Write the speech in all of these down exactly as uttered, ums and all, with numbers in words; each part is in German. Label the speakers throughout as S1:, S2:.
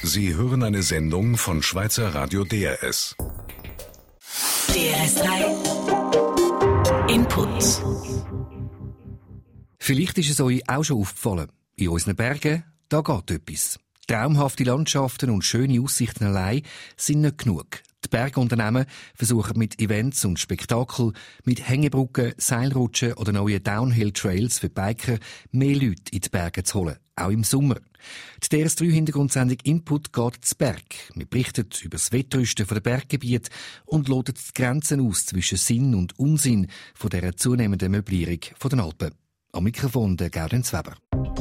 S1: Sie hören eine Sendung von Schweizer Radio D R S.
S2: D R S drei Input.
S3: Vielleicht ist es euch auch schon aufgefallen. In unseren Bergen, da geht etwas. Traumhafte Landschaften und schöne Aussichten allein sind nicht genug. Die Bergunternehmen versuchen mit Events und Spektakel, mit Hängebrücken, Seilrutschen oder neuen Downhill-Trails für Biker mehr Leute in die Berge zu holen, auch im Sommer. Die D R S drei Hintergrundsendung Input geht zu Berg. Wir berichten über das Wettrüsten der Berggebiete und loten die Grenzen aus zwischen Sinn und Unsinn von dieser zunehmenden Möblierung der Alpen. Am Mikrofon der Gaudenz Weber.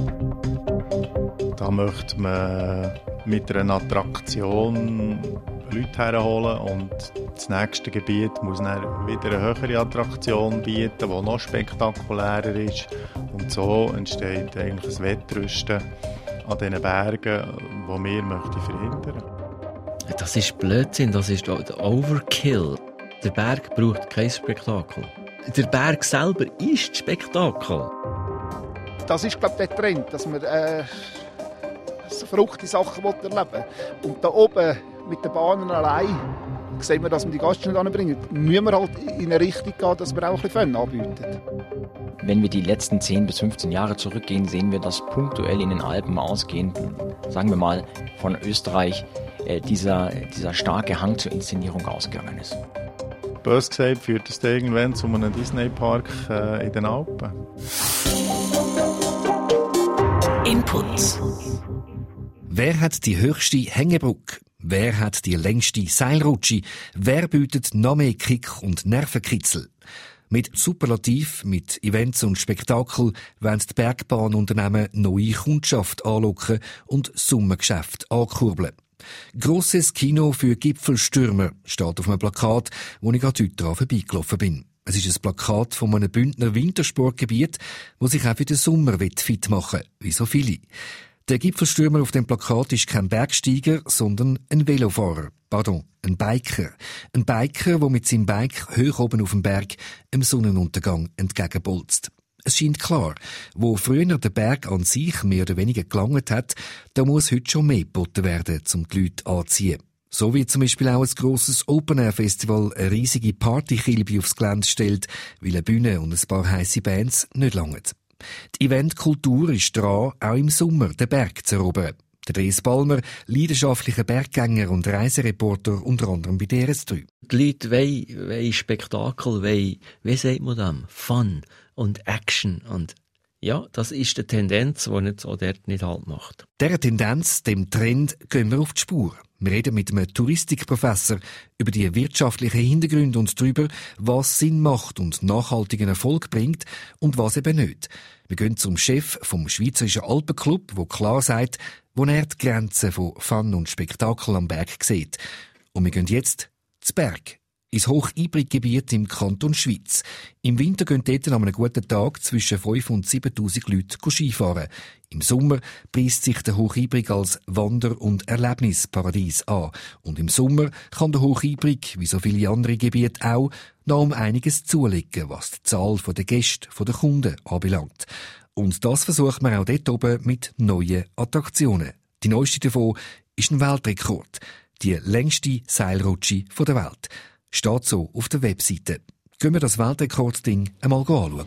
S4: Da möchte man mit einer Attraktion Leute herholen und das nächste Gebiet muss dann wieder eine höhere Attraktion bieten, die noch spektakulärer ist. Und so entsteht eigentlich ein Wettrüsten an diesen Bergen, das wir möchten verhindern.
S5: Das ist Blödsinn, das ist der Overkill. Der Berg braucht kein Spektakel. Der Berg selber ist Spektakel.
S6: Das ist, glaube ich, der Trend, dass man äh, so verrückte Sachen erleben will. Und da oben mit den Bahnen allein sehen wir, dass wir die Gäste nicht anbringen. Müssen wir halt in eine Richtung gehen, dass wir auch ein bisschen Fun anbieten.
S7: Wenn wir die letzten zehn bis fünfzehn Jahre zurückgehen, sehen wir, dass punktuell in den Alpen ausgehend, sagen wir mal von Österreich, äh, dieser, dieser starke Hang zur Inszenierung ausgegangen ist.
S4: Bös gesagt führt es irgendwann zu einem Disney-Park äh, in den Alpen.
S2: Input.
S3: Wer hat die höchste Hängebrücke? Wer hat die längste Seilrutsche? Wer bietet noch mehr Kick und Nervenkitzel? Mit Superlativ, mit Events und Spektakel wollen die Bergbahnunternehmen neue Kundschaft anlocken und Sommergeschäft ankurbeln. Grosses Kino für Gipfelstürmer steht auf einem Plakat, wo ich gerade heute daran vorbeigelaufen bin. Es ist ein Plakat von einem Bündner Wintersportgebiet, wo sich auch für den Sommer fit machen will, wie so viele. Der Gipfelstürmer auf dem Plakat ist kein Bergsteiger, sondern ein Velofahrer. Pardon, ein Biker. Ein Biker, der mit seinem Bike hoch oben auf dem Berg im Sonnenuntergang entgegenbolzt. Es scheint klar, wo früher der Berg an sich mehr oder weniger gelangt hat, da muss heute schon mehr geboten werden, um die Leute anzuziehen. So wie zum Beispiel auch ein grosses Open-Air-Festival eine riesige Partykilbe aufs Gelände stellt, weil eine Bühne und ein paar heisse Bands nicht langen. Die Eventkultur ist dran, auch im Sommer den Berg zu erobern. Der Dres Balmer, leidenschaftlicher Berggänger und Reisereporter, unter anderem bei D R S drei.
S5: Die Leute wollen, wollen Spektakel, wollen, wie sagt man das? Fun und Action. Und ja, das ist die Tendenz, die nicht so dort nicht halt macht.
S3: Dieser Tendenz, dem Trend, gehen wir auf die Spur. Wir reden mit einem Touristikprofessor über die wirtschaftlichen Hintergründe und darüber, was Sinn macht und nachhaltigen Erfolg bringt und was eben nicht. Wir gehen zum Chef vom Schweizerischen Alpenclub, der klar sagt, wo er die Grenzen von Fun und Spektakel am Berg sieht. Und wir gehen jetzt zu Berg, ins Hocheinbriggebiet im Kanton Schwyz. Im Winter gehen dort an einem guten Tag zwischen fünftausend und siebentausend Leute Skifahren. Im Sommer preist sich der Hocheinbrig als Wander- und Erlebnisparadies an. Und im Sommer kann der Hocheinbrig, wie so viele andere Gebiete auch, noch um einiges zulegen, was die Zahl der Gäste, der Kunden anbelangt. Und das versucht man auch dort oben mit neuen Attraktionen. Die neueste davon ist ein Weltrekord. Die längste Seilrutsche der Welt. Steht so auf der Webseite. Gehen wir das Weltrekordding einmal anschauen.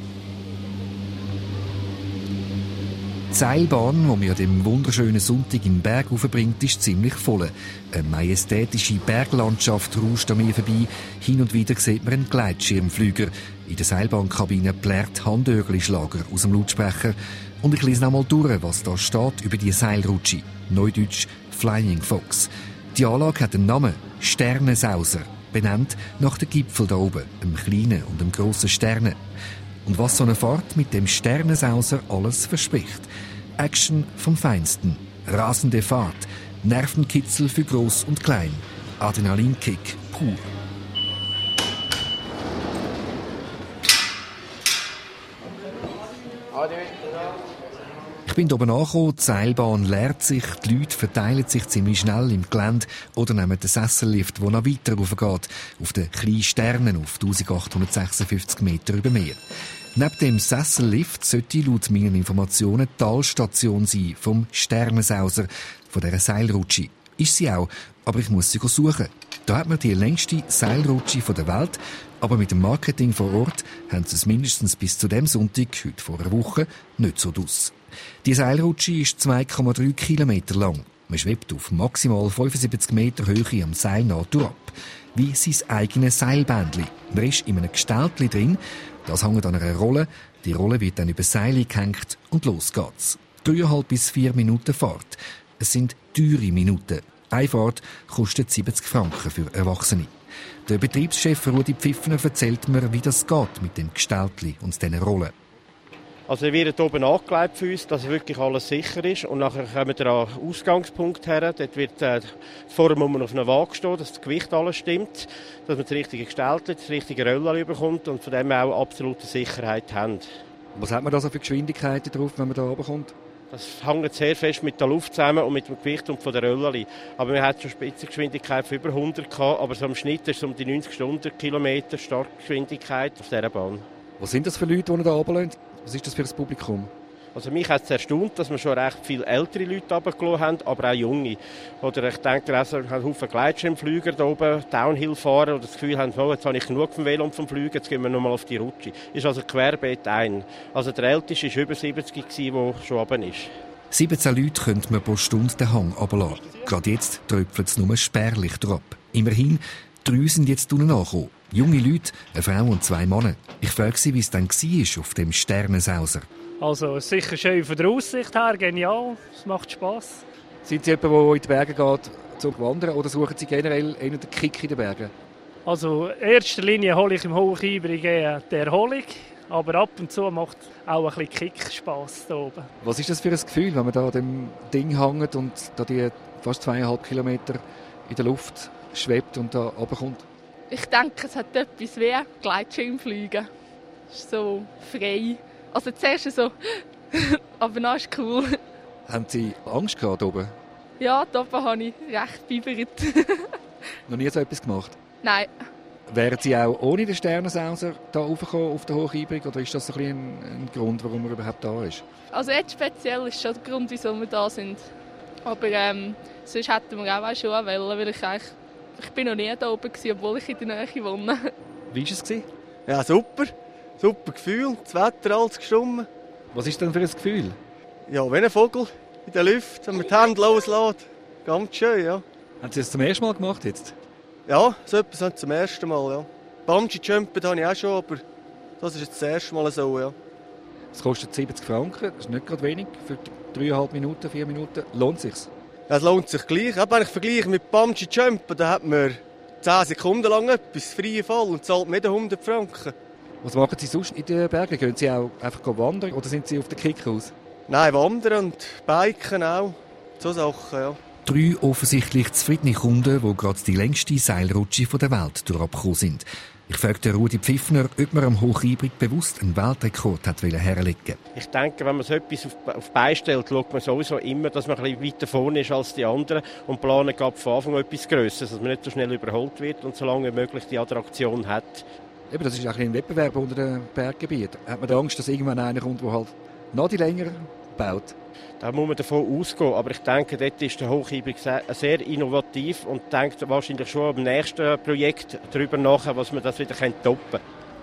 S3: Die Seilbahn, die mir dem wunderschönen Sonntag im Berg aufbringt, ist ziemlich voll. Eine majestätische Berglandschaft rauscht an mir vorbei. Hin und wieder sieht man einen Gleitschirmflüger. In der Seilbahnkabine plärt Handörgli-Schlager aus dem Lautsprecher. Und ich lese noch mal durch, was da steht über die Seilrutsche. Neudeutsch Flying Fox. Die Anlage hat den Namen Sternensauser, benannt nach dem Gipfel da oben, dem kleinen und dem grossen Sterne. Und was so eine Fahrt mit dem Sternensauser alles verspricht. Action vom Feinsten, rasende Fahrt, Nervenkitzel für Gross und Klein, Adrenalinkick pur. Ich bin oben angekommen, die Seilbahn leert sich, die Leute verteilen sich ziemlich schnell im Gelände oder nehmen den Sessellift, der noch weiter raufgeht, auf den kleinen Sternen auf eintausendachthundertsechsundfünfzig Meter über Meer. Neben dem Sessellift sollte laut meinen Informationen die Talstation sein vom Sternensauser, von dieser Seilrutsche. Ist sie auch, aber ich muss sie suchen. Da hat man die längste Seilrutsche der Welt, aber mit dem Marketing vor Ort haben sie es mindestens bis zu dem Sonntag, heute vor einer Woche, nicht so draus. Die Seilrutsche ist zwei Komma drei Kilometer lang. Man schwebt auf maximal fünfundsiebzig Meter Höhe am Seil nach ab. Wie sein eigenes Seilbändchen. Man ist in einem Gestaltli drin, das hängt an einer Rolle. Die Rolle wird dann über das Seil gehängt und los geht's. Dreieinhalb bis vier Minuten Fahrt. Es sind teure Minuten. Eine Fahrt kostet siebzig Franken für Erwachsene. Der Betriebschef Rudi Pfiffner erzählt mir, wie das geht mit dem Gestaltli und diesen Rollen.
S8: Also er wird oben angelegt für uns, dass wirklich alles sicher ist. Und nachher kommen wir an den Ausgangspunkt her. Dort wird äh, vorher muss man auf einer Waage stehen, dass das Gewicht alles stimmt, dass man das richtige Gestaltli, das richtige Röllchen bekommt und von dem auch absolute Sicherheit haben.
S3: Was hat man da so für Geschwindigkeiten drauf, wenn man da runterkommt?
S8: Das hängt sehr fest mit der Luft zusammen und mit dem Gewicht und von der Röllchen. Aber wir hatten schon Spitzengeschwindigkeit von über hundert gehabt, aber so im Schnitt ist es um die neunzig Stundenkilometer Startgeschwindigkeit auf dieser Bahn.
S3: Was sind das für Leute, die da runterlassen? Was ist das für ein Publikum?
S8: Also mich hat es erstaunt, dass wir schon recht viele ältere Leute runtergelassen haben, aber auch junge. Oder ich denke, es haben Haufen Gleitschirmflüger da oben, Downhill-Fahrer, und das Gefühl haben, oh, jetzt habe ich genug vom Velo und vom Fliegen, jetzt gehen wir nochmal auf die Rutsche. Ist also querbeet ein. Also der Älteste war über siebzig, der schon runter ist.
S3: siebzehn Leute können man pro Stunde den Hang runterlassen. Gerade jetzt tröpfelt es nur spärlich drauf. Immerhin, drei sind jetzt unten angekommen. Junge Leute, eine Frau und zwei Männer. Ich frage sie, wie es dann war auf dem Sternensauser.
S9: Also sicher schön von der Aussicht her, genial, es macht Spass.
S3: Sind Sie jemand, der in die Berge geht, zum Wandern, oder suchen Sie generell eher den Kick in den Bergen?
S9: Also in erster Linie hole ich im Hochübrig die Erholung, aber ab und zu macht auch ein bisschen Kick Spass hier oben. Was ist das für ein Gefühl, wenn man da an dem Ding hängt und da die fast zweieinhalb Kilometer in der Luft schwebt und da runterkommt?
S10: Ich denke, es hat etwas wie Gleitschirmfliegen. Es ist so frei. Also zuerst so, aber dann ist es cool.
S3: Haben Sie Angst gehabt oben?
S10: Ja, da oben habe ich recht bibbert.
S3: Noch nie so etwas gemacht?
S10: Nein.
S3: Wären Sie auch ohne den Sternensauser da raufgekommen auf den Hochübrig, oder ist das so ein, ein, ein Grund, warum er überhaupt da ist?
S10: Also jetzt speziell ist schon der Grund, wieso wir da sind. Aber ähm, sonst hätten wir auch schon wollen, weil ich eigentlich Ich war noch nie da oben, obwohl ich in der Nähe wohne.
S3: Wie war es?
S11: Ja, super. Super Gefühl. Das Wetter, alles gestummen.
S3: Was ist denn für ein Gefühl?
S11: Ja, wie ein Vogel in der Luft, wenn man die Hände loslässt. Ganz schön, ja.
S3: Haben Sie das zum ersten Mal gemacht jetzt?
S11: Ja, so etwas zum ersten Mal, ja. Bungee-Jumpen habe ich auch schon, aber das ist jetzt das erste Mal so, ja.
S3: Es kostet siebzig Franken, das ist nicht gerade wenig. Für dreieinhalb Minuten, vier Minuten. Lohnt es sich?
S11: Ja, es lohnt sich gleich. Wenn ich vergleiche mit Bungee-Jumpen, dann hat man zehn Sekunden lang etwas, freie Fall, und zahlt nicht hundert Franken.
S3: Was machen Sie sonst in den Bergen? Gehen Sie auch einfach wandern oder sind Sie auf den Kick aus?
S11: Nein, wandern und biken auch. So Sachen, ja.
S3: Drei offensichtlich zufriedene Kunden, die gerade die längste Seilrutsche der Welt durchgekommen sind. Ich fragte Rudi Pfiffner, ob man am Hochübrig bewusst einen Weltrekord hat herlegen.
S8: Ich denke, wenn man so etwas auf, auf Bein stellt, schaut man sowieso immer, dass man ein bisschen weiter vorne ist als die anderen und planen gab von Anfang an etwas Grösseres, dass man nicht so schnell überholt wird und so lange wie möglich die Attraktion hat.
S3: Eben, das ist auch ein Wettbewerb unter den Berggebieten. Hat man Angst, dass irgendwann einer kommt, der halt noch die länger baut?
S8: Da muss man davon ausgehen, aber ich denke, dort ist der Hochübrig sehr innovativ und denkt wahrscheinlich schon am nächsten Projekt darüber nach, was man das wieder toppen kann.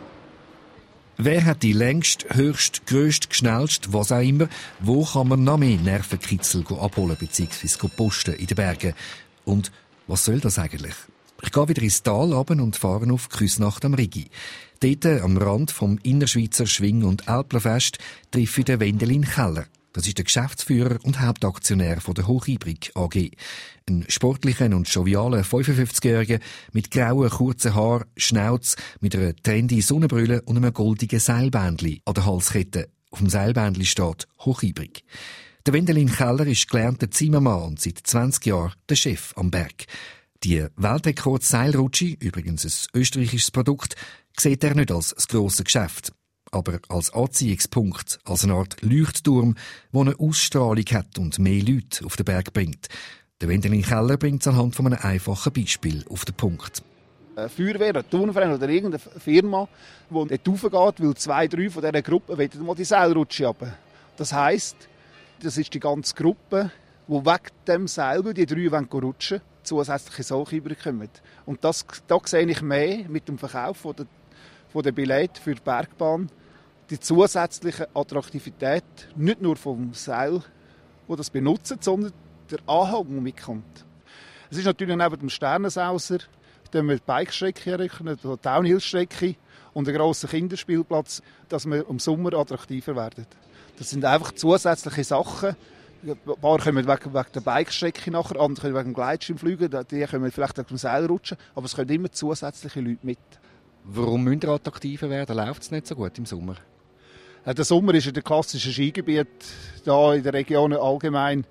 S3: Wer hat die längst, höchst, grösst, schnellst, was auch immer? Wo kann man noch mehr Nervenkitzel abholen bzw. posten in den Bergen? Und was soll das eigentlich? Ich gehe wieder ins Tal runter und fahre auf Küsnacht am Rigi. Dort, am Rand vom Innerschweizer Schwing- und Älplerfest, treffe ich den Wendelin Keller. Das ist der Geschäftsführer und Hauptaktionär von der Hochübrig A G. Ein sportlichen und jovialen fünfundfünfzigjähriger mit grauen, kurzen Haaren, Schnauz, mit einer trendy Sonnenbrille und einem goldigen Seilbändli an der Halskette. Auf dem Seilbändli steht Hochübrig. Der Wendelin Keller ist gelernter Zimmermann und seit zwanzig Jahren der Chef am Berg. Die Weltrekord-Seilrutsche, übrigens ein österreichisches Produkt, sieht er nicht als das grosse Geschäft, aber als Anziehungspunkt, als eine Art Leuchtturm, der eine Ausstrahlung hat und mehr Leute auf den Berg bringt. Der Wendelin Keller bringt es anhand von einem einfachen Beispiel auf den Punkt.
S6: eine Feuerwehr, ein Turnverein oder irgendeine Firma, die dort raufgeht, weil zwei, drei von dieser Gruppe wollen mal die Seilrutsche runter. Das heisst, das ist die ganze Gruppe, die wegen dem Seil, die drei wollen rutschen, zusätzliche Sachen überkommen. Und das, da sehe ich mehr mit dem Verkauf von der, von der Billett für die Bergbahn, die zusätzliche Attraktivität, nicht nur vom Seil, das das benutzt, sondern der Anhang, der mitkommt. Es ist natürlich neben dem Sternensauser, dann wir die Bikestrecke eröffnen, die Downhill-Strecke und einen grossen Kinderspielplatz, dass wir im Sommer attraktiver werden. Das sind einfach zusätzliche Sachen. Ein paar kommen wegen, wegen der Bikestrecke nachher, andere können wegen dem Gleitschirm fliegen, die können vielleicht wegen dem Seil rutschen, aber es kommen immer zusätzliche Leute mit.
S3: Warum müsst ihr attraktiver werden? Läuft es nicht so gut im Sommer?
S6: Der Sommer ist in den klassischen Skigebieten, hier in der Region allgemein,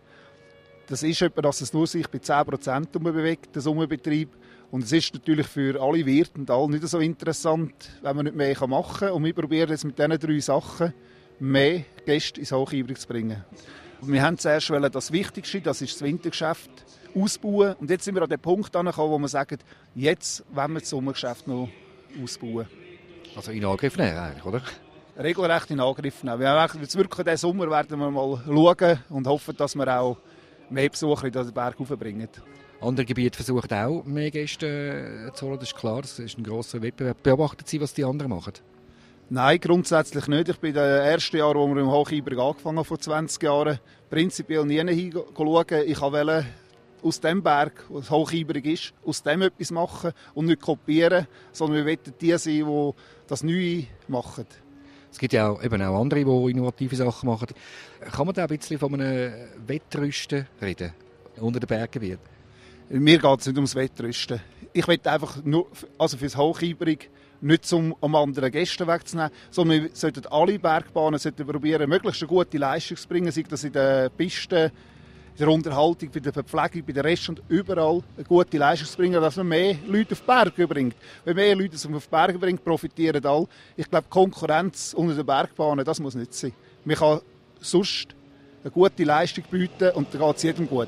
S6: das ist etwa, dass es nur sich bei zehn Prozent bewegt, der Sommerbetrieb. Und es ist natürlich für alle Wirte und alle nicht so interessant, wenn man nicht mehr machen kann. Und wir probieren jetzt mit diesen drei Sachen mehr Gäste ins Hochhybrig zu bringen. Und wir haben zuerst das Wichtigste, das ist das Wintergeschäft, ausbauen. Und jetzt sind wir an den Punkt angekommen, wo wir sagen, jetzt wollen wir das Sommergeschäft noch ausbauen.
S3: Also in Angriff nehmen eigentlich, oder?
S6: Regelrecht in Angriff nehmen. Jetzt wirklich diesen Sommer werden wir mal schauen und hoffen, dass wir auch mehr Besucher in den Berg raufbringen.
S3: Andere Gebiete versuchen auch mehr Gäste zu holen, das ist klar, das ist ein grosser Wettbewerb. Beobachtet Sie, was die anderen machen?
S6: Nein, grundsätzlich nicht. Ich bin in den ersten Jahren, als wir im Hochhybrig angefangen haben, vor zwanzig Jahren, prinzipiell nie hinschauen. Ich wollte aus dem Berg, was Hochhybrig ist, aus dem etwas machen und nicht kopieren, sondern wir wollen die sein, die das Neue machen.
S3: Es gibt ja auch, eben auch andere, die innovative Sachen machen. Kann man da ein bisschen von einem Wettrüsten reden, unter den Berggebieten?
S6: Mir geht es nicht ums Wettrüsten. Ich will einfach nur, also fürs Hochhybrig, nicht um am anderen Gäste wegzunehmen, sondern wir sollten alle Bergbahnen sollten probieren, möglichst eine gute Leistung zu bringen, sei das in den Pisten, in der Unterhaltung, bei der Verpflegung, bei den Rest und überall eine gute Leistung zu bringen, dass man mehr Leute auf die Berge bringt. Wenn mehr Leute auf die Berge bringt, profitieren alle. Ich glaube, Konkurrenz unter den Bergbahnen, das muss nicht sein. Man kann sonst eine gute Leistung bieten und dann geht es jedem gut.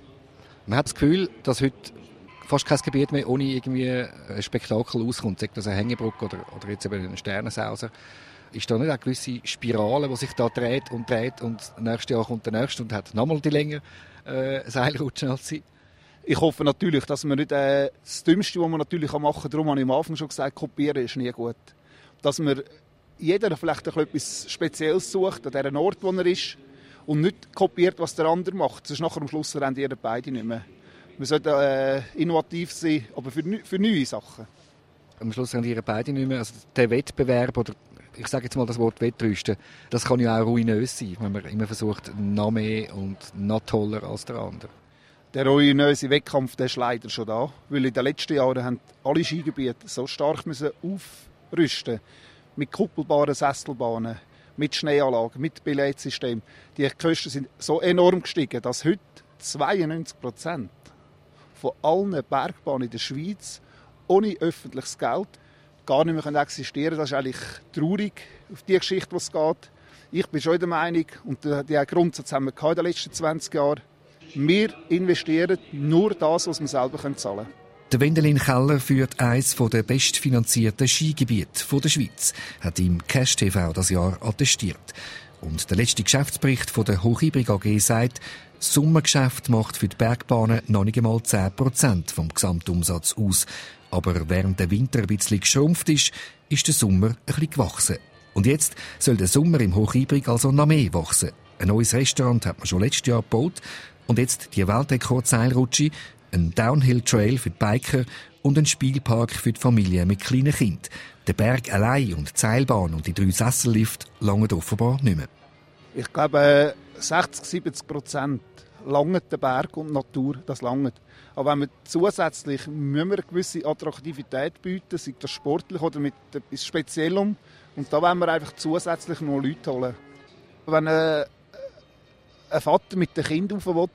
S3: Man hat das Gefühl, dass heute fast kein Gebiet mehr ohne irgendwie ein Spektakel auskommt, sei das eine Hängebrücke oder, oder jetzt eben ein Sternensauser. Ist da nicht eine gewisse Spirale, die sich da dreht und dreht und nächstes Jahr kommt der nächste und hat nochmal die länger äh, Seilrutschen als sie?
S6: Ich hoffe natürlich, dass wir nicht äh, das Dümmste, was wir natürlich machen kann, darum habe ich am Anfang schon gesagt, kopieren ist nie gut. Dass wir jeder vielleicht etwas Spezielles sucht, an diesem Ort, wo er ist, und nicht kopiert, was der andere macht. Sonst nachher am Schluss rennen die beide nicht mehr. Wir sollten äh, innovativ sein, aber für, für neue Sachen.
S3: Am Schluss rennen die beide nicht mehr. Also der Wettbewerb, oder ich sage jetzt mal das Wort Wettrüsten, das kann ja auch ruinös sein, wenn man immer versucht, noch mehr und noch toller als der andere.
S6: Der ruinöse Wettkampf, der ist leider schon da, weil in den letzten Jahren haben alle Skigebiete so stark müssen aufrüsten mit kuppelbaren Sesselbahnen, mit Schneeanlagen, mit Billettsystem. Die Kosten sind so enorm gestiegen, dass heute zweiundneunzig Prozent von allen Bergbahnen in der Schweiz ohne öffentliches Geld gar nicht mehr existieren können. Das ist eigentlich traurig, auf die Geschichte, die es geht. Ich bin schon der Meinung, und diesen Grundsatz haben wir in den letzten zwanzig Jahren, wir investieren nur das, was wir selber zahlen können.
S3: Der Wendelin Keller führt eines der bestfinanzierten Skigebiete der Schweiz, hat ihm Cash T V das Jahr attestiert. Und der letzte Geschäftsbericht von der Hochhybrig A G sagt, das Sommergeschäft macht für die Bergbahnen noch nicht einmal zehn Prozent vom Gesamtumsatz aus. Aber während der Winter ein bisschen geschrumpft ist, ist der Sommer ein bisschen gewachsen. Und jetzt soll der Sommer im Hochhybrig also noch mehr wachsen. Ein neues Restaurant hat man schon letztes Jahr gebaut. Und jetzt die Weltrekord-Seilrutsche, ein Downhill-Trail für die Biker und ein Spielpark für die Familie mit kleinen Kindern. Der Berg allein und die Seilbahn und die drei Sessellifte langen offenbar nicht mehr.
S6: Ich glaube, sechzig bis siebzig Prozent langen der Berg und die Natur, das langt. Aber wenn wir zusätzlich müssen wir eine gewisse Attraktivität bieten, sei das sportlich oder mit etwas Speziellem. Und da wollen wir einfach zusätzlich noch Leute holen. Wenn äh, ein Vater mit dem Kind rauf will,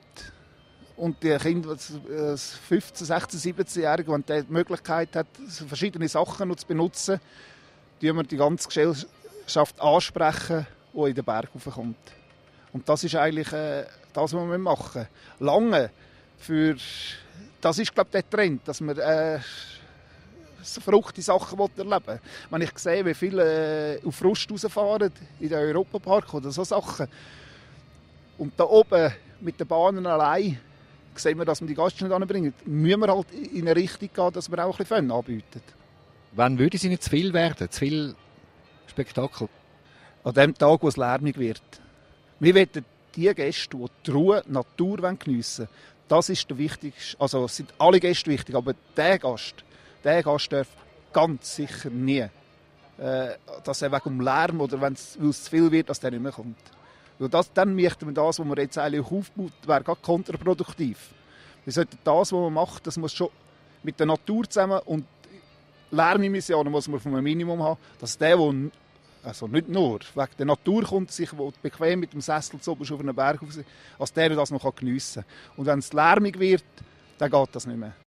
S6: und die Kinder, fünfzehn, sechzehn, siebzehn-Jährige, wenn der die Möglichkeit hat, verschiedene Sachen noch zu benutzen, tun wir die ganze Gesellschaft ansprechen, die in den Berg raufkommt. Und das ist eigentlich äh, das, was wir machen. Lange für, das ist, glaube ich, der Trend, dass wir äh, so verrückte Sachen erleben will. Wenn ich sehe, wie viele äh, auf Rust rausfahren in den Europapark oder so Sachen. Und da oben mit den Bahnen allein sehen wir, dass wir die Gäste nicht anbringen. Müssen wir halt in eine Richtung gehen, dass wir auch ein bisschen Fun anbieten.
S3: Wann würde es Ihnen zu viel werden? Zu viel Spektakel?
S6: An dem Tag, wo es lärmig wird. Wir wollen die Gäste, die die Ruhe, die Natur geniessen wollen, das ist der wichtigste. Also es sind alle Gäste wichtig, aber der Gast, der Gast darf ganz sicher nie, äh, dass er wegen dem Lärm oder wenn es zu viel wird, dass der nicht mehr kommt. Weil das, dann möchten wir das, was wir jetzt eigentlich aufbaut, wäre gerade kontraproduktiv. Wir sollten das, was man macht, das muss schon mit der Natur zusammen und Lärmemissionen muss man auf einem Minimum haben, dass der, der also nicht nur wegen der Natur kommt, sich bequem mit dem Sessel zu oben auf einen Berg raus, als der das noch geniessen kann. Und wenn es lärmig wird, dann geht das nicht mehr.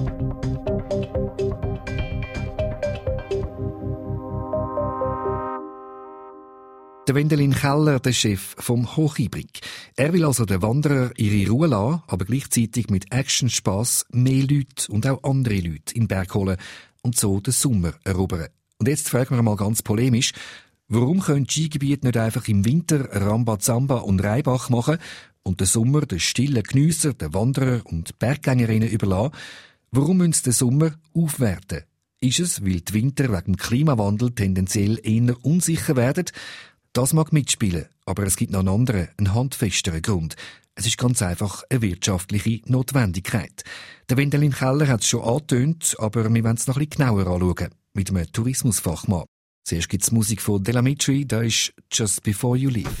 S3: Der Wendelin Keller, der Chef vom Hochibrig. Er will also den Wanderer ihre Ruhe lassen, aber gleichzeitig mit Action, Spass mehr Leute und auch andere Leute in den Berg holen und so den Sommer erobern. Und jetzt fragen wir mal ganz polemisch, warum können Skigebiete nicht einfach im Winter Rambazamba und Reibach machen und den Sommer den stillen Geniessern, den Wanderer und Berggängerinnen überlassen? Warum müssen sie den Sommer aufwerten? Ist es, weil die Winter wegen dem Klimawandel tendenziell eher unsicher werden? Das mag mitspielen, aber es gibt noch einen anderen, einen handfesteren Grund. Es ist ganz einfach eine wirtschaftliche Notwendigkeit. Der Wendelin Keller hat es schon angetönt, aber wir wollen es noch ein bisschen genauer anschauen. Mit einem Tourismusfachmann. Zuerst gibt es Musik von Della Mitri, da ist «Just Before You Leave».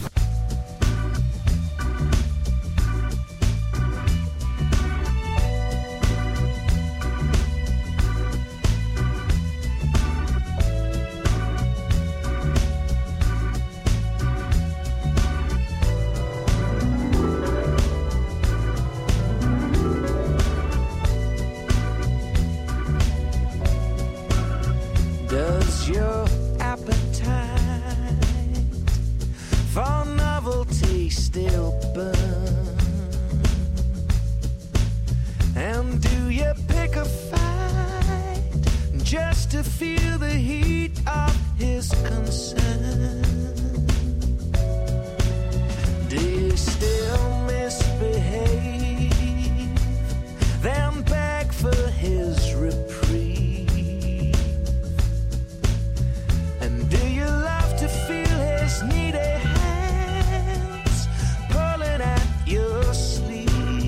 S12: Does your appetite for novelty still burn? And do you pick a fight just to feel the heat of his concern? Do you still misbehave, then beg for his reprieve? Do you love to feel his needy hands pulling at your sleeve?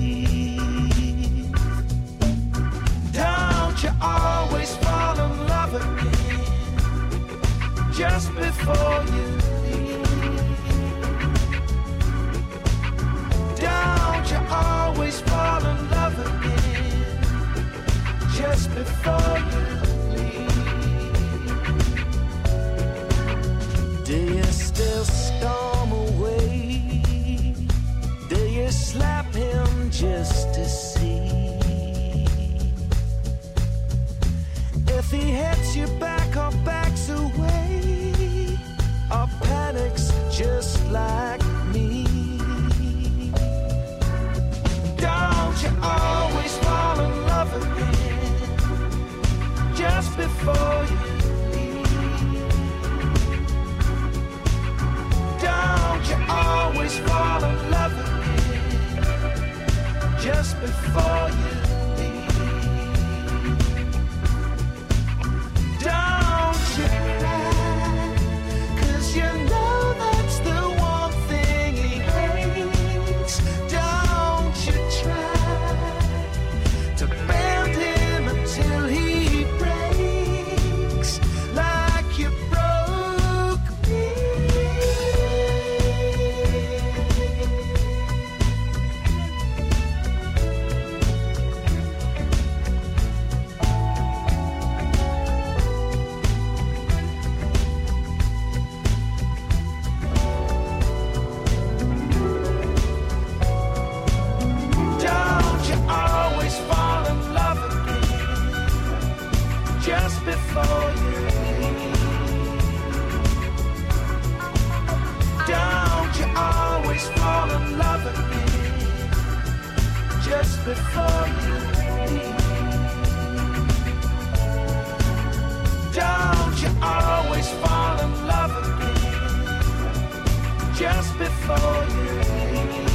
S12: Don't you always fall in love again just before you leave? Don't you always fall in love again just before you leave? Do you still storm away? Do you slap him just to see if he hits you back or backs away or panics just like me? Don't you always fall in love again just before you? Don't you always fall in love again just before you leave? Don't you cry, 'cause you know that's the one thing he hates. Don't you try to bend him until he breaks like you broke me. Just before you leave. Don't you always fall in love again just before you leave? just before you leave.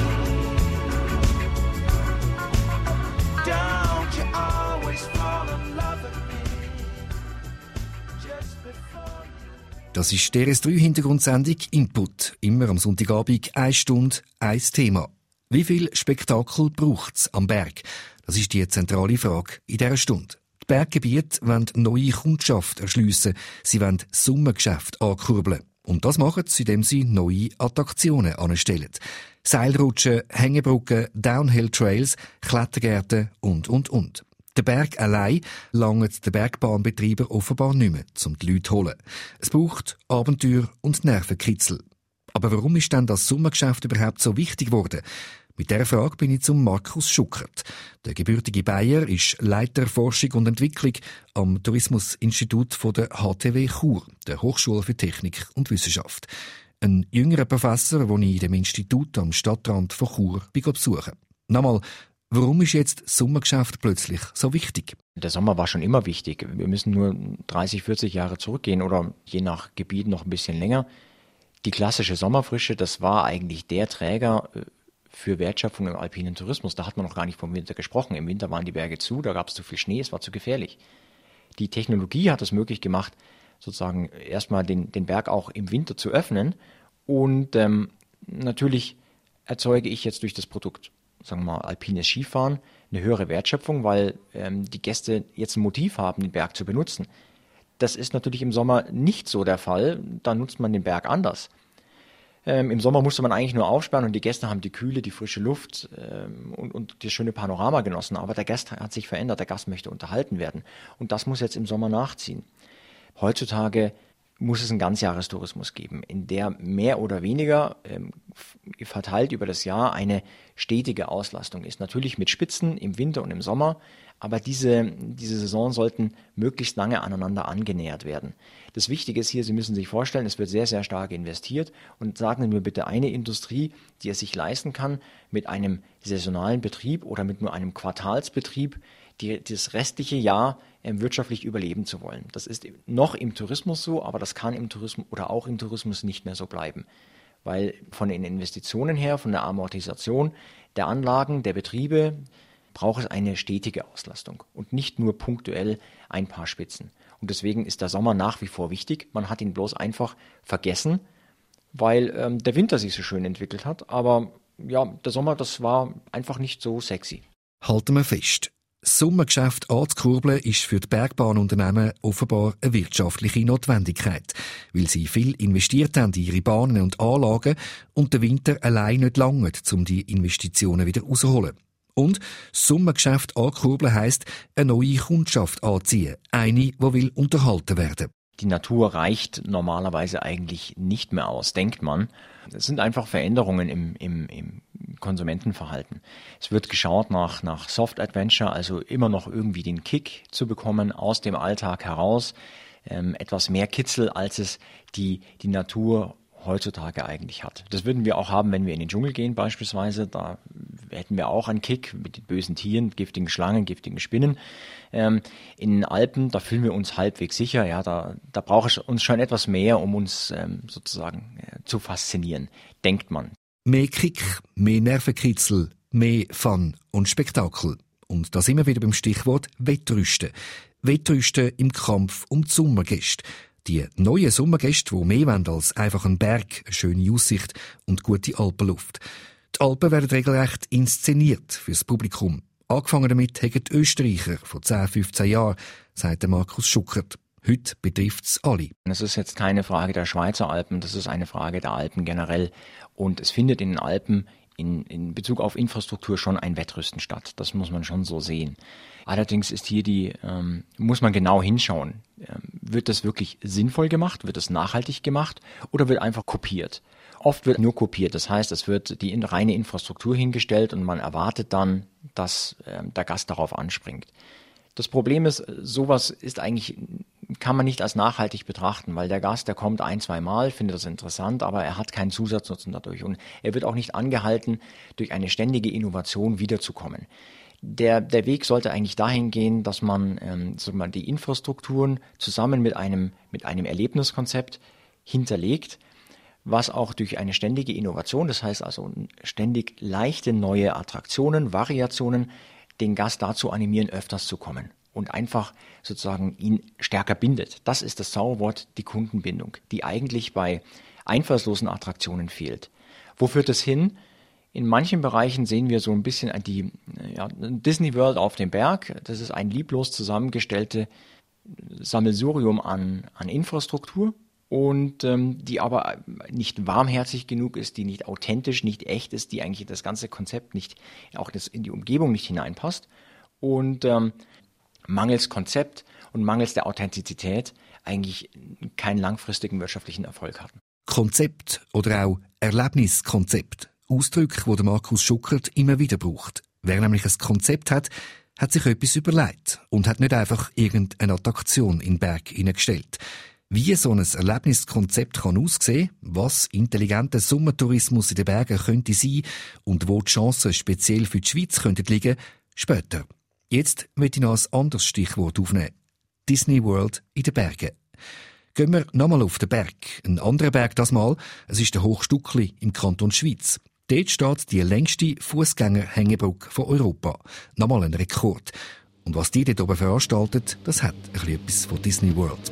S12: Don't you always fall in love with me, just before you.
S3: Das ist die R S drei Hintergrundsendung Input. Immer am Sonntagabend, eine Stunde, ein Thema. Wie viel Spektakel braucht es am Berg? Das ist die zentrale Frage in dieser Stunde. Die Berggebiete wollen neue Kundschaft erschliessen. Sie wollen Sommergeschäfte ankurbeln. Und das machen sie, indem sie neue Attraktionen anstellen. Seilrutschen, Hängebrücken, Downhill-Trails, Klettergärten und, und, und. Der Berg allein langt der Bergbahnbetreiber offenbar nicht mehr, um die Leute zu holen. Es braucht Abenteuer und Nervenkitzel. Aber warum ist denn das Sommergeschäft überhaupt so wichtig geworden? Mit dieser Frage bin ich zum Markus Schuckert. Der gebürtige Bayer ist Leiter Forschung und Entwicklung am Tourismusinstitut von der H T W Chur, der Hochschule für Technik und Wissenschaft. Ein jüngerer Professor, den ich in dem Institut am Stadtrand von Chur besuche. Nochmal, warum ist jetzt das Sommergeschäft plötzlich so wichtig?
S7: Der Sommer war schon immer wichtig. Wir müssen nur dreißig, vierzig Jahre zurückgehen oder je nach Gebiet noch ein bisschen länger. Die klassische Sommerfrische, das war eigentlich der Träger für Wertschöpfung im alpinen Tourismus. Da hat man noch gar nicht vom Winter gesprochen. Im Winter waren die Berge zu, da gab es zu viel Schnee, es war zu gefährlich. Die Technologie hat es möglich gemacht, sozusagen erstmal den, den Berg auch im Winter zu öffnen. Und ähm, natürlich erzeuge ich jetzt durch das Produkt, sagen wir mal, alpines Skifahren, eine höhere Wertschöpfung, weil ähm, die Gäste jetzt ein Motiv haben, den Berg zu benutzen. Das ist natürlich im Sommer nicht so der Fall. Da nutzt man den Berg anders. Ähm, Im Sommer musste man eigentlich nur aufsperren und die Gäste haben die Kühle, die frische Luft ähm, und, und das schöne Panorama genossen. Aber der Gast hat sich verändert, der Gast möchte unterhalten werden. Und das muss jetzt im Sommer nachziehen. Heutzutage muss es einen Ganzjahrestourismus geben, in der mehr oder weniger ähm, verteilt über das Jahr eine stetige Auslastung ist. Natürlich mit Spitzen im Winter und im Sommer, aber diese, diese Saison sollten möglichst lange aneinander angenähert werden. Das Wichtige ist hier, Sie müssen sich vorstellen, es wird sehr, sehr stark investiert und sagen Sie mir bitte eine Industrie, die es sich leisten kann, mit einem saisonalen Betrieb oder mit nur einem Quartalsbetrieb die, das restliche Jahr äh, wirtschaftlich überleben zu wollen. Das ist noch im Tourismus so, aber das kann im Tourismus oder auch im Tourismus nicht mehr so bleiben. Weil von den Investitionen her, von der Amortisation der Anlagen, der Betriebe, braucht es eine stetige Auslastung und nicht nur punktuell ein paar Spitzen. Und deswegen ist der Sommer nach wie vor wichtig. Man hat ihn bloß einfach vergessen, weil ähm, der Winter sich so schön entwickelt hat. Aber ja, der Sommer, das war einfach nicht so sexy.
S3: Halten wir fest. Das Sommergeschäft anzukurbeln ist für die Bergbahnunternehmen offenbar eine wirtschaftliche Notwendigkeit, weil sie viel investiert haben in ihre Bahnen und Anlagen und der Winter allein nicht langt, um die Investitionen wieder rauszuholen. Und das Sommergeschäft ankurbeln heisst, eine neue Kundschaft anziehen, eine, die will unterhalten werden.
S7: Die Natur reicht normalerweise eigentlich nicht mehr aus, denkt man. Es sind einfach Veränderungen im, im, im Konsumentenverhalten. Es wird geschaut nach, nach Soft Adventure, also immer noch irgendwie den Kick zu bekommen aus dem Alltag heraus. Ähm, etwas mehr Kitzel, als es die, die Natur heutzutage eigentlich hat. Das würden wir auch haben, wenn wir in den Dschungel gehen beispielsweise. Da hätten wir auch einen Kick mit den bösen Tieren, giftigen Schlangen, giftigen Spinnen. Ähm, in den Alpen, da fühlen wir uns halbwegs sicher. Ja, da, da braucht es uns schon etwas mehr, um uns ähm, sozusagen äh, zu faszinieren, denkt man.
S3: Mehr Kick, mehr Nervenkitzel, mehr Fun und Spektakel. Und da sind wir wieder beim Stichwort Wettrüsten. Wettrüsten im Kampf um die Sommergäste. Die neuen Sommergäste, die mehr wollen als einfach einen Berg, eine schöne Aussicht und gute Alpenluft. Die Alpen werden regelrecht inszeniert fürs Publikum. Angefangen damit haben die Österreicher vor zehn, fünfzehn Jahren, sagt Markus Schuckert. Heute betrifft es alle.
S7: Es ist jetzt keine Frage der Schweizer Alpen, das ist eine Frage der Alpen generell. Und es findet in den Alpen in, in Bezug auf Infrastruktur schon ein Wettrüsten statt. Das muss man schon so sehen. Allerdings ist hier die, ähm, muss man genau hinschauen. Ähm, wird das wirklich sinnvoll gemacht? Wird das nachhaltig gemacht? Oder wird einfach kopiert? Oft wird nur kopiert. Das heißt, es wird die in, reine Infrastruktur hingestellt und man erwartet dann, dass ähm, der Gast darauf anspringt. Das Problem ist, sowas ist eigentlich, kann man nicht als nachhaltig betrachten, weil der Gast, der kommt ein, zwei Mal, findet das interessant, aber er hat keinen Zusatznutzen dadurch und er wird auch nicht angehalten, durch eine ständige Innovation wiederzukommen. Der, der Weg sollte eigentlich dahin gehen, dass man, ähm, sagen wir mal, die Infrastrukturen zusammen mit einem, mit einem Erlebniskonzept hinterlegt, was auch durch eine ständige Innovation, das heißt also ständig leichte neue Attraktionen, Variationen, den Gast dazu animieren, öfters zu kommen und einfach sozusagen ihn stärker bindet. Das ist das Zauberwort, die Kundenbindung, die eigentlich bei einfallslosen Attraktionen fehlt. Wo führt es hin? In manchen Bereichen sehen wir so ein bisschen die ja, Disney World auf dem Berg. Das ist ein lieblos zusammengestellte Sammelsurium an, an Infrastruktur und ähm, die aber nicht warmherzig genug ist, die nicht authentisch, nicht echt ist, die eigentlich das ganze Konzept nicht, auch das in die Umgebung nicht hineinpasst und ähm, mangels Konzept und mangels der Authentizität eigentlich keinen langfristigen wirtschaftlichen Erfolg hatten.
S3: Konzept oder auch Erlebniskonzept. Ausdrücke, die Markus Schuckert immer wieder braucht. Wer nämlich ein Konzept hat, hat sich etwas überlegt und hat nicht einfach irgendeine Attraktion in den Berg hineingestellt. Wie so ein Erlebniskonzept kann aussehen, was intelligenter Sommertourismus in den Bergen könnte sein und wo die Chancen speziell für die Schweiz könnten liegen, später. Jetzt möchte ich noch ein anderes Stichwort aufnehmen. Disney World in den Bergen. Gehen wir nochmal auf den Berg. Ein anderer Berg das Mal. Es ist der Hochstuckli im Kanton Schwyz. Dort steht die längste Fußgängerhängebrücke von Europa. Nochmal ein Rekord. Und was die dort oben veranstaltet, das hat ein bisschen etwas von Disney World.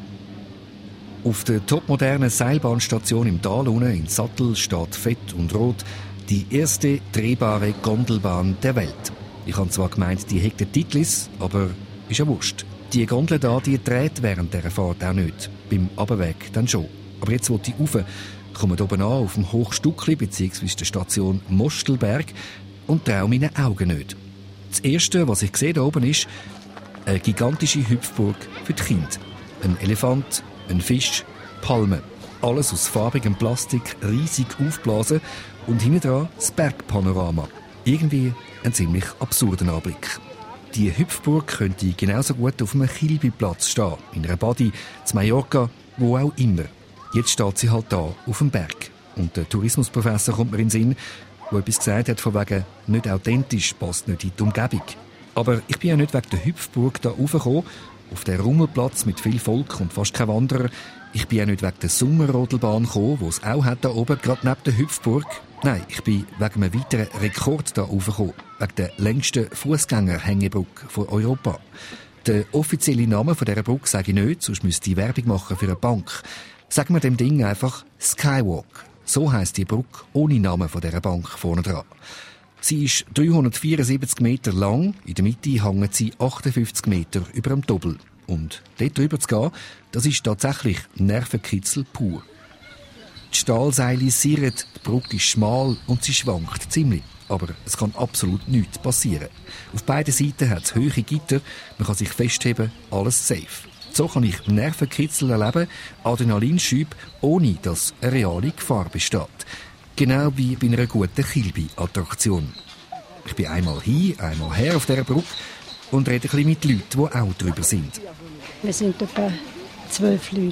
S3: Auf der topmodernen Seilbahnstation im Tal unten in Sattel steht fett und rot die erste drehbare Gondelbahn der Welt. Ich habe zwar gemeint, die hätte Titlis, aber ist ja wurscht. Die Gondel da, die dreht während dieser Fahrt auch nicht. Beim Abweg dann schon. Aber jetzt will ich rauf. Kommen oben an auf dem Hochstuckli bzw. der Station Mostelberg und traue meinen Augen nicht. Das Erste, was ich sehe da oben, ist eine gigantische Hüpfburg für die Kinder. Ein Elefant, ein Fisch, Palmen. Alles aus farbigem Plastik, riesig aufgeblasen und hinten dran das Bergpanorama. Irgendwie ein ziemlich absurder Anblick. Die Hüpfburg könnte genauso gut auf einem Kilby-Platz stehen, in einer Badi, zu Mallorca, wo auch immer. Jetzt steht sie halt da, auf dem Berg. Und der Tourismusprofessor kommt mir in den Sinn, der etwas gesagt hat von wegen nicht authentisch, passt nicht in die Umgebung. Aber ich bin ja nicht wegen der Hüpfburg da raufgekommen, auf den Rummelplatz mit viel Volk und fast kein Wanderer. Ich bin ja nicht wegen der Sommerrodelbahn gekommen, die es auch hat da oben, gerade neben der Hüpfburg. Nein, ich bin wegen einem weiteren Rekord da raufgekommen, wegen der längsten Fußgängerhängebrücke von Europa. Der offizielle Name von dieser Brücke sage ich nicht, sonst müsste ich Werbung machen für eine Bank. Sagen wir dem Ding einfach Skywalk. So heisst die Brücke ohne Namen von dieser Bank vorne dran. Sie ist dreihundertvierundsiebzig Meter lang, in der Mitte hängt sie achtundfünfzig Meter über dem Doppel. Und dort drüber zu gehen, das ist tatsächlich Nervenkitzel pur. Die Stahlseile sirren, die Brücke ist schmal und sie schwankt ziemlich. Aber es kann absolut nichts passieren. Auf beiden Seiten hat es hohe Gitter, man kann sich festheben, alles safe. So kann ich Nervenkitzel erleben, Adrenalinschübe, ohne dass eine reale Gefahr besteht. Genau wie bei einer guten Kilby-Attraktion. Ich bin einmal hin, einmal her auf dieser Brücke und rede ein bisschen mit Leuten, die auch drüber sind.
S13: Wir sind etwa zwölf Leute.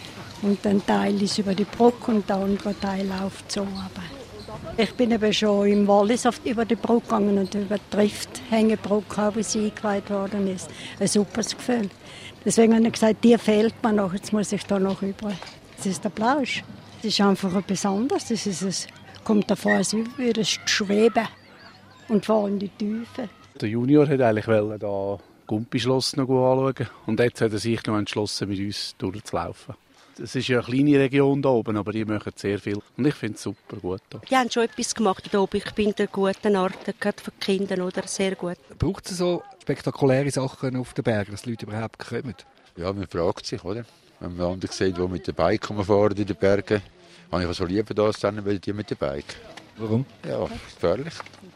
S13: Und ein Teil ist über die Brücke und der andere Teil läuft so runter. Ich bin eben schon im Wallis über die Brücke gegangen und über die Trift-Hängebrücke, wie sie eingeweiht worden ist. Ein super Gefühl. Deswegen habe ich gesagt, dir fehlt mir noch, jetzt muss ich da noch rüber. Das ist der Plausch. Es ist einfach etwas anderes. Es ist, es kommt davor, als würde es schweben und fahren in die Tiefe.
S14: Der Junior wollte eigentlich da Gumpischloss noch anschauen und jetzt hat er sich noch entschlossen, mit uns durchzulaufen. Es ist ja eine kleine Region da oben, aber die machen sehr viel. Und ich finde es super gut hier.
S15: Die haben schon etwas gemacht hier oben. Ich bin der guten Art, gerade für die Kinder, oder? Sehr gut.
S3: Braucht es so spektakuläre Sachen auf den Bergen, dass die Leute überhaupt kommen?
S16: Ja, man fragt sich, oder? Wenn man andere sieht, die mit dem Bike fahren in den Bergen, habe ich so lieber da als die mit dem Bike.
S3: Warum?
S16: Ja, gefährlich.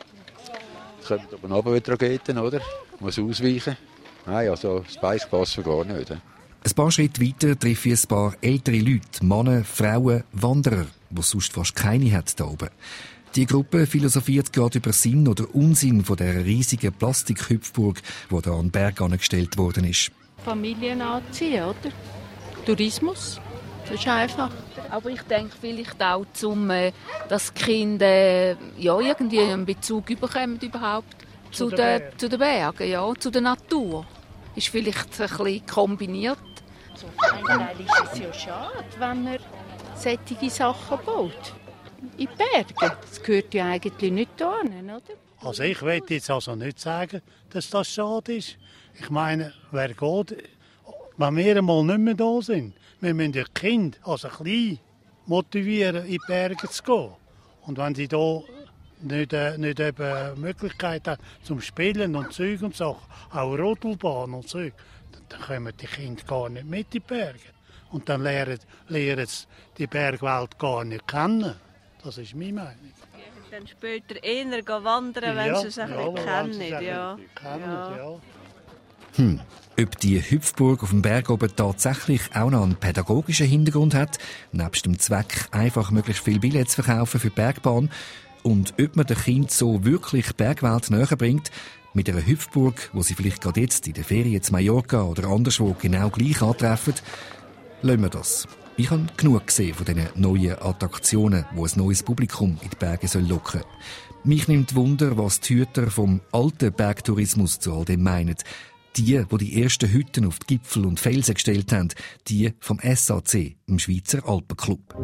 S16: Es kommen oben runter mit Raketen, oder? Muss ausweichen. Nein, also das Bike passt gar nicht. Oder?
S3: Ein paar Schritte weiter treffe ich ein paar ältere Leute, Männer, Frauen, Wanderer, die es sonst fast keine hat da oben. Die Gruppe philosophiert gerade über Sinn oder Unsinn von der riesigen Plastikhüpfburg, die da an den Berg angestellt worden ist.
S17: Familien anziehen, oder? Tourismus, das ist einfach.
S18: Aber ich denke vielleicht auch, zum, äh, dass die Kinder äh, ja, irgendwie einen Bezug bekommen überhaupt zu, zu, den, zu den Bergen, ja, zu der Natur. Ist vielleicht ein bisschen kombiniert.
S17: So ein Teil ist es ja schade, wenn man solche Sachen baut. In die Berge. Das gehört ja eigentlich nicht hierhin, oder?
S19: Also ich will jetzt also nicht sagen, dass das schade ist. Ich meine, wer geht, wenn wir einmal nicht mehr da sind, wir müssen die Kinder, also klein, motivieren, in die Berge zu gehen. Und wenn sie da nicht, äh, nicht eben Möglichkeit haben zum Spielen und Zeug und Sachen, auch Rodelbahn und Zeug, dann kommen die Kinder gar nicht mit in die Berge. Und dann lernen, lernen sie die Bergwelt gar nicht kennen. Das ist meine Meinung.
S20: Dann später eher wandern, wenn
S19: ja,
S20: sie es ein
S19: ja,
S20: bisschen kennen. Ja.
S19: Ja.
S20: Ja.
S3: Hm. Ob die Hüpfburg auf dem Berg oben tatsächlich auch noch einen pädagogischen Hintergrund hat, nebst dem Zweck, einfach möglichst viel Billett zu verkaufen für die Bergbahn, und ob man den Kind so wirklich die Bergwelt näher bringt, mit einer Hüpfburg, wo sie vielleicht gerade jetzt in den Ferien zu Mallorca oder anderswo genau gleich antreffen, lassen wir das. Ich habe genug gesehen von diesen neuen Attraktionen, die ein neues Publikum in die Berge locken sollen. Mich nimmt Wunder, was die Hüter vom alten Bergtourismus zu all dem meinen. Die, die die ersten Hütten auf die Gipfel und Felsen gestellt haben, die vom S A C, dem Schweizer Alpenclub.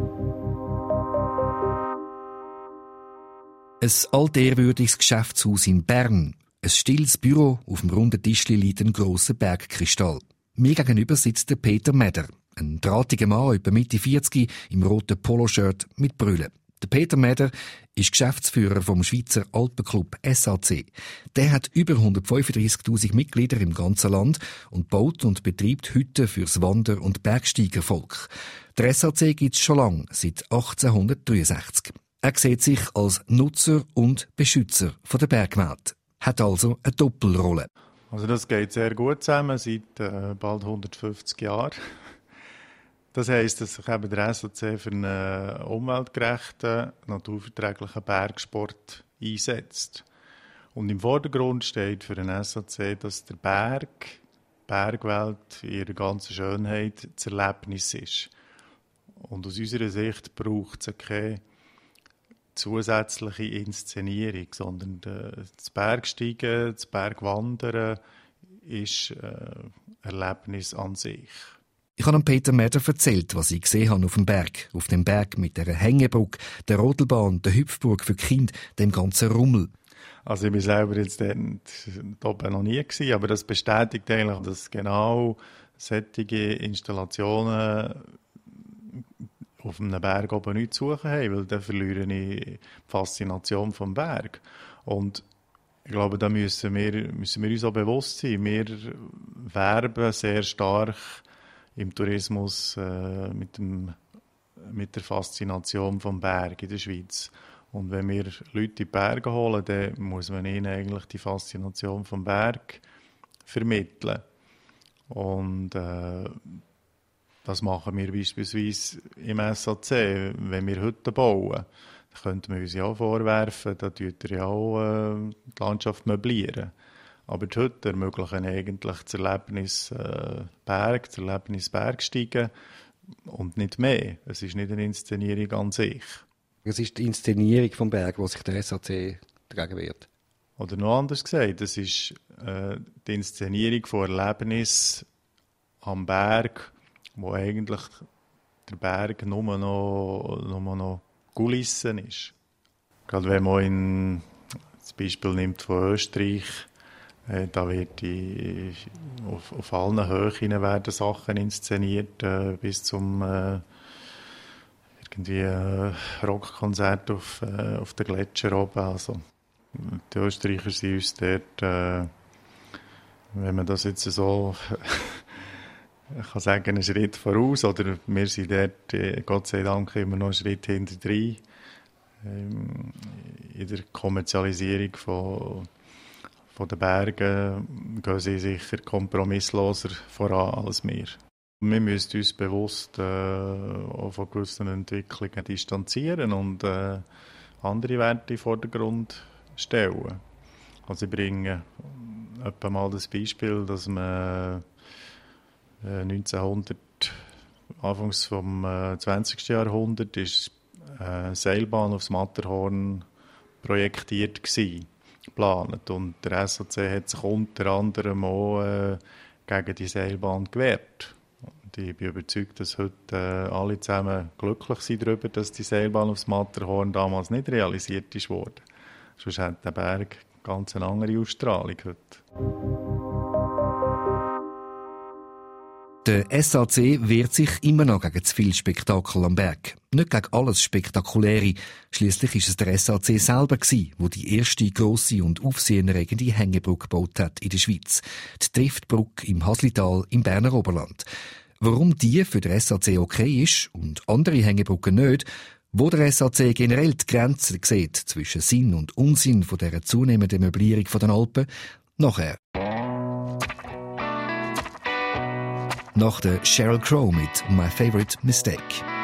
S3: Ein altehrwürdiges Geschäftshaus in Bern. Ein stilles Büro, auf dem runden Tischli liegt ein grosser Bergkristall. Mir gegenüber sitzt der Peter Meder, ein drahtiger Mann, etwa Mitte vierzig, im roten Poloshirt mit Brille. Der Peter Meder ist Geschäftsführer vom Schweizer Alpenclub S A C. Der hat über hundertfünfunddreissigtausend Mitglieder im ganzen Land und baut und betreibt Hütten fürs Wander- und Bergsteigervolk. Der S A C gibt es schon lange, seit achtzehnhundertdreiundsechzig. Er sieht sich als Nutzer und Beschützer von der Bergwelt. Hat also eine Doppelrolle.
S4: Also das geht sehr gut zusammen, seit äh, bald hundertfünfzig Jahren. Das heisst, dass sich eben der S A C für einen umweltgerechten, naturverträglichen Bergsport einsetzt. Und im Vordergrund steht für den S A C, dass der Berg, die Bergwelt in ihrer ganzen Schönheit das Erlebnis ist. Und aus unserer Sicht braucht es keine zusätzliche Inszenierung, sondern das Bergsteigen, das Bergwandern ist ein Erlebnis an sich.
S3: Ich habe Peter Meder erzählt, was ich gesehen habe auf dem Berg. Auf dem Berg mit der Hängebrücke, der Rodelbahn, der Hüpfburg für die Kinder, dem ganzen Rummel.
S4: Also ich war selber jetzt dort oben noch nie gewesen, aber das bestätigt eigentlich, dass genau solche Installationen auf einem Berg oben nichts zu suchen haben, weil dann verliere ich die Faszination vom Berg. Und ich glaube, da müssen wir, müssen wir uns auch bewusst sein. Wir werben sehr stark im Tourismus äh, mit, dem, mit der Faszination vom Berg in der Schweiz. Und wenn wir Leute in die Berge holen, dann muss man ihnen eigentlich die Faszination vom Berg vermitteln. Und äh, das machen wir beispielsweise im S A C, wenn wir Hütten bauen. Da könnte man uns ja auch vorwerfen, da tut er ja auch äh, die Landschaft möblieren. Aber die Hütten ermöglichen eigentlich das Erlebnis äh, Berg, das Erlebnis Bergsteigen und nicht mehr. Es ist nicht eine Inszenierung an sich.
S3: Es ist die Inszenierung vom Berg, wo sich der S A C dagegen wehrt.
S4: Oder noch anders gesagt, es ist äh, die Inszenierung von Erlebnis am Berg, wo eigentlich der Berg nur noch, nur noch Kulissen ist. Gerade wenn man in, das Beispiel nimmt von Österreich, äh, da wird die, auf, auf allen Höhen werden Sachen inszeniert, äh, bis zum äh, irgendwie äh, Rockkonzert auf, äh, auf den Gletscher oben. Also, die Österreicher sind uns dort, äh, wenn man das jetzt so ich kann sagen, einen Schritt voraus, oder wir sind dort, Gott sei Dank, immer noch einen Schritt hinterdrein. Ähm, in der Kommerzialisierung von, von den Bergen gehen sie sicher kompromissloser voran als wir. Wir müssen uns bewusst äh, auch von gewissen Entwicklungen distanzieren und äh, andere Werte in den Vordergrund stellen. Also ich bringe etwa mal das Beispiel, dass man neunzehnhundert, Anfangs vom äh, zwanzigsten Jahrhundert, ist eine Seilbahn aufs Matterhorn projektiert gsi, geplant. Und der S A C hat sich unter anderem auch äh, gegen die Seilbahn gewehrt. Und ich bin überzeugt, dass heute äh, alle zusammen glücklich sind darüber, dass die Seilbahn aufs Matterhorn damals nicht realisiert ist worden. Sonst hat der Berg ganz eine andere Ausstrahlung heute.
S3: Der S A C wehrt sich immer noch gegen zu viel Spektakel am Berg. Nicht gegen alles Spektakuläre. Schliesslich ist es der S A C selber gsi, wo die erste grosse und aufsehenerregende Hängebrücke gebaut hat in der Schweiz. Die Triftbrücke im Haslital im Berner Oberland. Warum die für den S A C okay ist und andere Hängebrücken nicht, wo der S A C generell die Grenzen sieht zwischen Sinn und Unsinn von dieser zunehmenden Möblierung der Alpen, nachher. Nach der Sheryl Crow mit My Favorite Mistake.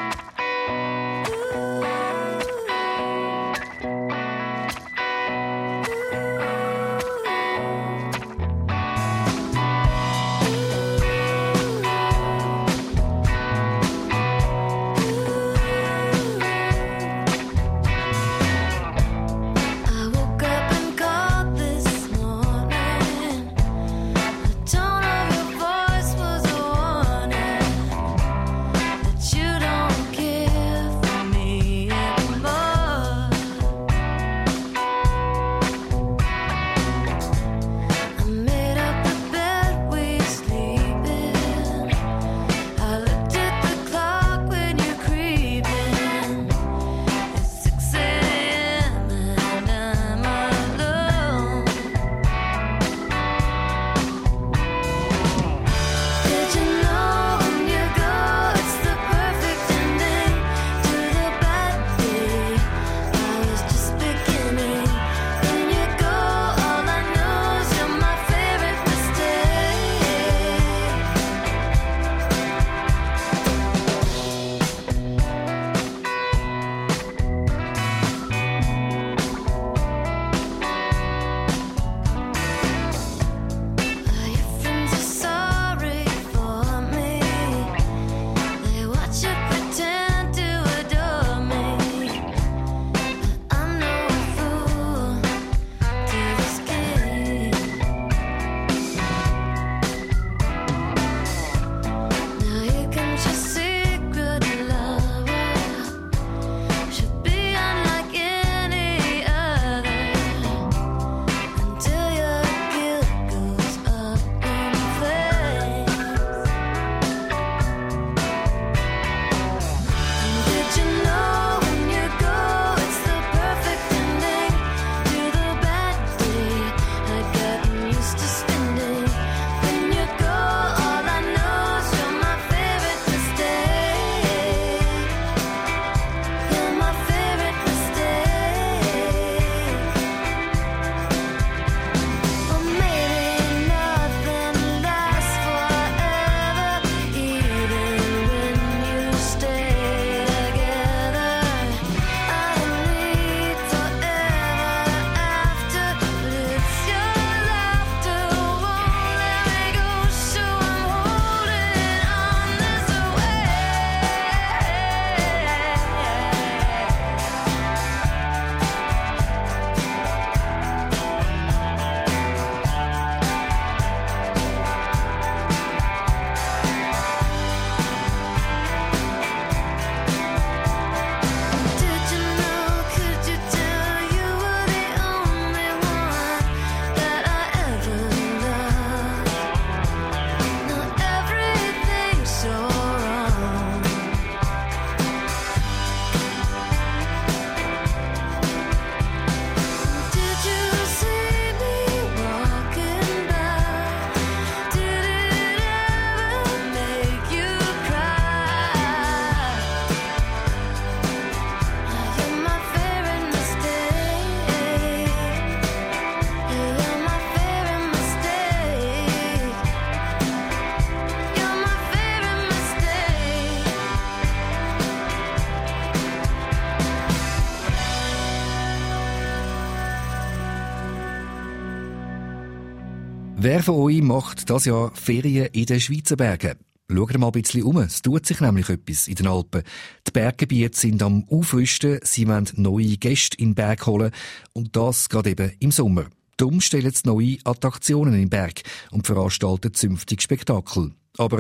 S3: Wer von euch macht das Jahr Ferien in den Schweizer Bergen? Schaut mal ein bisschen um. Es tut sich nämlich etwas in den Alpen. Die Berggebiete sind am Aufrüsten. Sie wollen neue Gäste in den Berg holen. Und das gerade eben im Sommer. Darum stellen sie neue Attraktionen im Berg und veranstalten zünftig Spektakel. Aber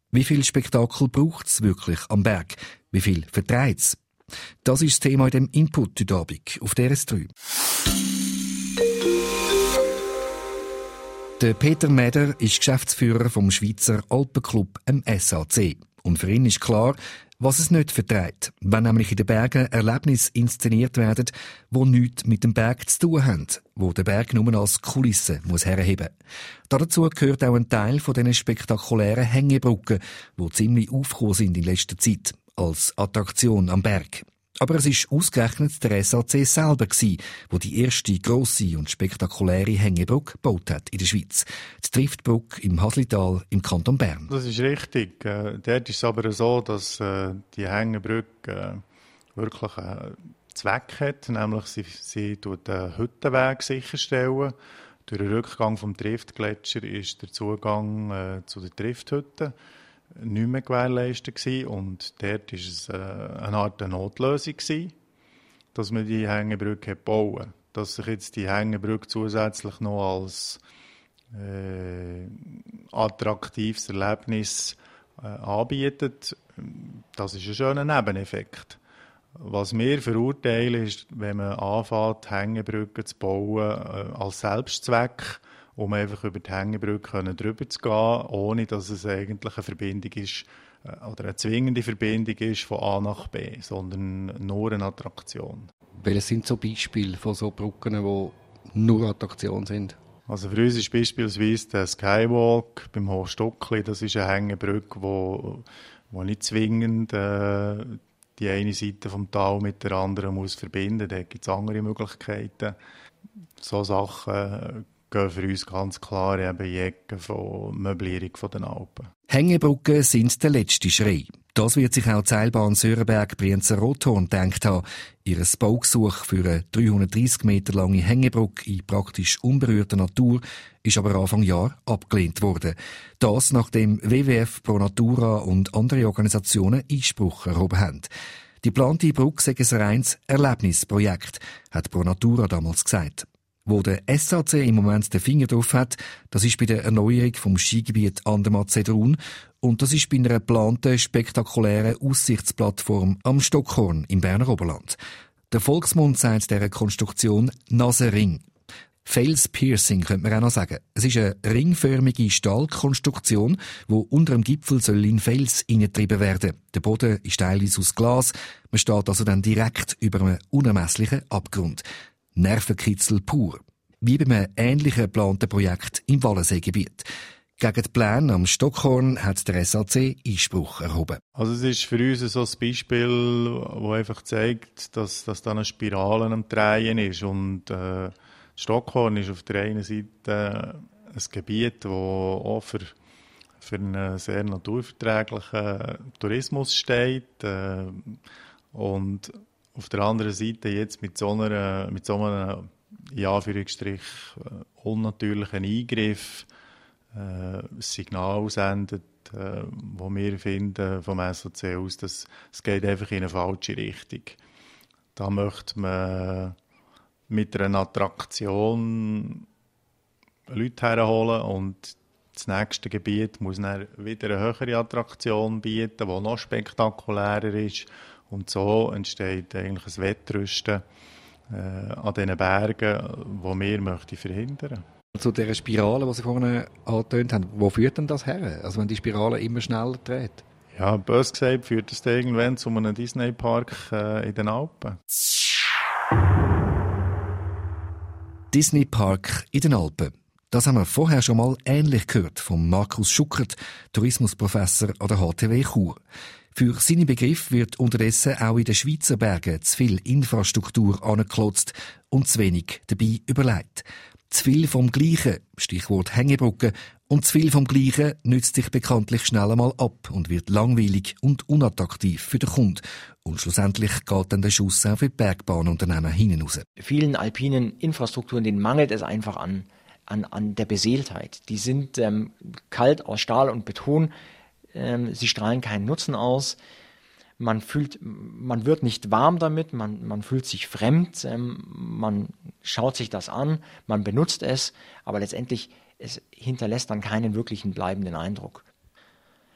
S3: Wie viel Spektakel braucht es wirklich am Berg? Wie viel verträgt es? Das ist das Thema in dem Input heute Abend auf D R S drei. Der Peter Meder ist Geschäftsführer vom Schweizer Alpenclub, dem S A C. Und für ihn ist klar, was es nicht verträgt, wenn nämlich in den Bergen Erlebnisse inszeniert werden, die nichts mit dem Berg zu tun haben, wo der Berg nur als Kulisse muss herheben. Dazu gehört auch ein Teil von diesen spektakulären Hängebrücken, die ziemlich aufgekommen sind in letzter Zeit, als Attraktion am Berg. Aber es ist ausgerechnet der S A C selber gsi, wo die erste grosse und spektakuläre Hängebrücke gebaut hat in der Schweiz. Die Triftbrücke im Haslital im Kanton Bern.
S4: Das ist richtig. Äh, dort ist es aber so, dass äh, die Hängebrücke äh, wirklich einen Zweck hat, nämlich sie, sie tut den Hüttenweg sicherstellen. Durch den Rückgang vom Triftgletscher ist der Zugang äh, zu den Trifthütten nicht mehr gewährleistet gewesen. Und dort war es äh, eine Art eine Notlösung gewesen, dass man die Hängebrücke bauen. Dass sich jetzt die Hängebrücke zusätzlich noch als äh, attraktives Erlebnis äh, anbietet, das ist ein schöner Nebeneffekt. Was wir verurteilen, ist, wenn man anfängt, Hängebrücken zu bauen äh, als Selbstzweck, um einfach über die Hängebrücke drüber zu gehen, ohne dass es eigentlich eine Verbindung ist äh, oder eine zwingende Verbindung ist von A nach B, sondern nur eine Attraktion.
S3: Welches sind so Beispiele von so Brücken, die nur Attraktion sind?
S4: Also für uns ist beispielsweise der Skywalk beim Hochstockli, das ist eine Hängebrücke, wo, wo nicht zwingend äh, die eine Seite vom Tal mit der anderen muss verbinden. Da gibt es andere Möglichkeiten. So Sachen gehen für uns ganz klar eben in die Ecke von Möblierung der Alpen.
S3: Hängebrücken sind der letzte Schrei. Das wird sich auch die Seilbahn Sörenberg-Brienz-Rothorn gedacht haben. Ihr Baugesuch für eine dreihundertdreissig Meter lange Hängebrücke in praktisch unberührter Natur ist aber Anfang Jahr abgelehnt worden. Das, nachdem W W F, Pro Natura und andere Organisationen Einspruch erhoben haben. Die geplante Brücke sei ein reines Erlebnisprojekt, hat Pro Natura damals gesagt. Wo der S A C im Moment den Finger drauf hat, das ist bei der Erneuerung vom Skigebiet Andermatt-Sedrun und das ist bei einer geplanten, spektakulären Aussichtsplattform am Stockhorn im Berner Oberland. Der Volksmund sagt dieser Konstruktion Nasenring. Felspiercing könnte man auch noch sagen. Es ist eine ringförmige Stahlkonstruktion, die unter dem Gipfel soll in Fels hineingetrieben werden. Der Boden ist teilweise aus Glas. Man steht also dann direkt über einem unermesslichen Abgrund. Nervenkitzel pur. Wie bei einem ähnlichen geplanten Projekt im Wallenseegebiet. Gegen die Pläne am Stockhorn hat der S A C Einspruch erhoben.
S4: Also es ist für uns so ein Beispiel, das einfach zeigt, dass, dass da eine Spirale am Drehen ist. Und äh, Stockhorn ist auf der einen Seite ein Gebiet, das auch für, für einen sehr naturverträglichen Tourismus steht. Äh, und auf der anderen Seite jetzt mit so, einer, mit so einem, in Anführungsstrich, unnatürlichen Eingriff äh, ein Signal aussendet, äh, wo wir finden vom S A C aus, dass es geht einfach in eine falsche Richtung. Da möchte man mit einer Attraktion Leute herholen und das nächste Gebiet muss dann wieder eine höhere Attraktion bieten, die noch spektakulärer ist. Und so entsteht eigentlich ein Wettrüsten äh, an diesen Bergen, die wir möchten verhindern.
S3: Zu dieser Spirale, die Sie vorhin angetönt haben, wo führt denn das her? Also wenn die Spirale immer schneller dreht?
S4: Ja, bös gesagt führt das irgendwann zu einem Disney-Park äh, in den Alpen.
S3: Disney-Park in den Alpen. Das haben wir vorher schon mal ähnlich gehört von Markus Schuckert, Tourismusprofessor an der H T W Chur. Für seine Begriffe wird unterdessen auch in den Schweizer Bergen zu viel Infrastruktur angeklotzt und zu wenig dabei überlegt. Zu viel vom Gleichen, Stichwort Hängebrücke, und zu viel vom Gleichen nützt sich bekanntlich schnell einmal ab und wird langweilig und unattraktiv für den Kunden. Und schlussendlich geht dann der Schuss auch für die Bergbahnunternehmen hinaus.
S7: Vielen alpinen Infrastrukturen, denen mangelt es einfach an, an, an der Beseeltheit. Die sind ähm, kalt aus Stahl und Beton. Sie strahlen keinen Nutzen aus, man fühlt, man wird nicht warm damit, man, man fühlt sich fremd, ähm, man schaut sich das an, man benutzt es, aber letztendlich es hinterlässt dann keinen wirklichen bleibenden Eindruck.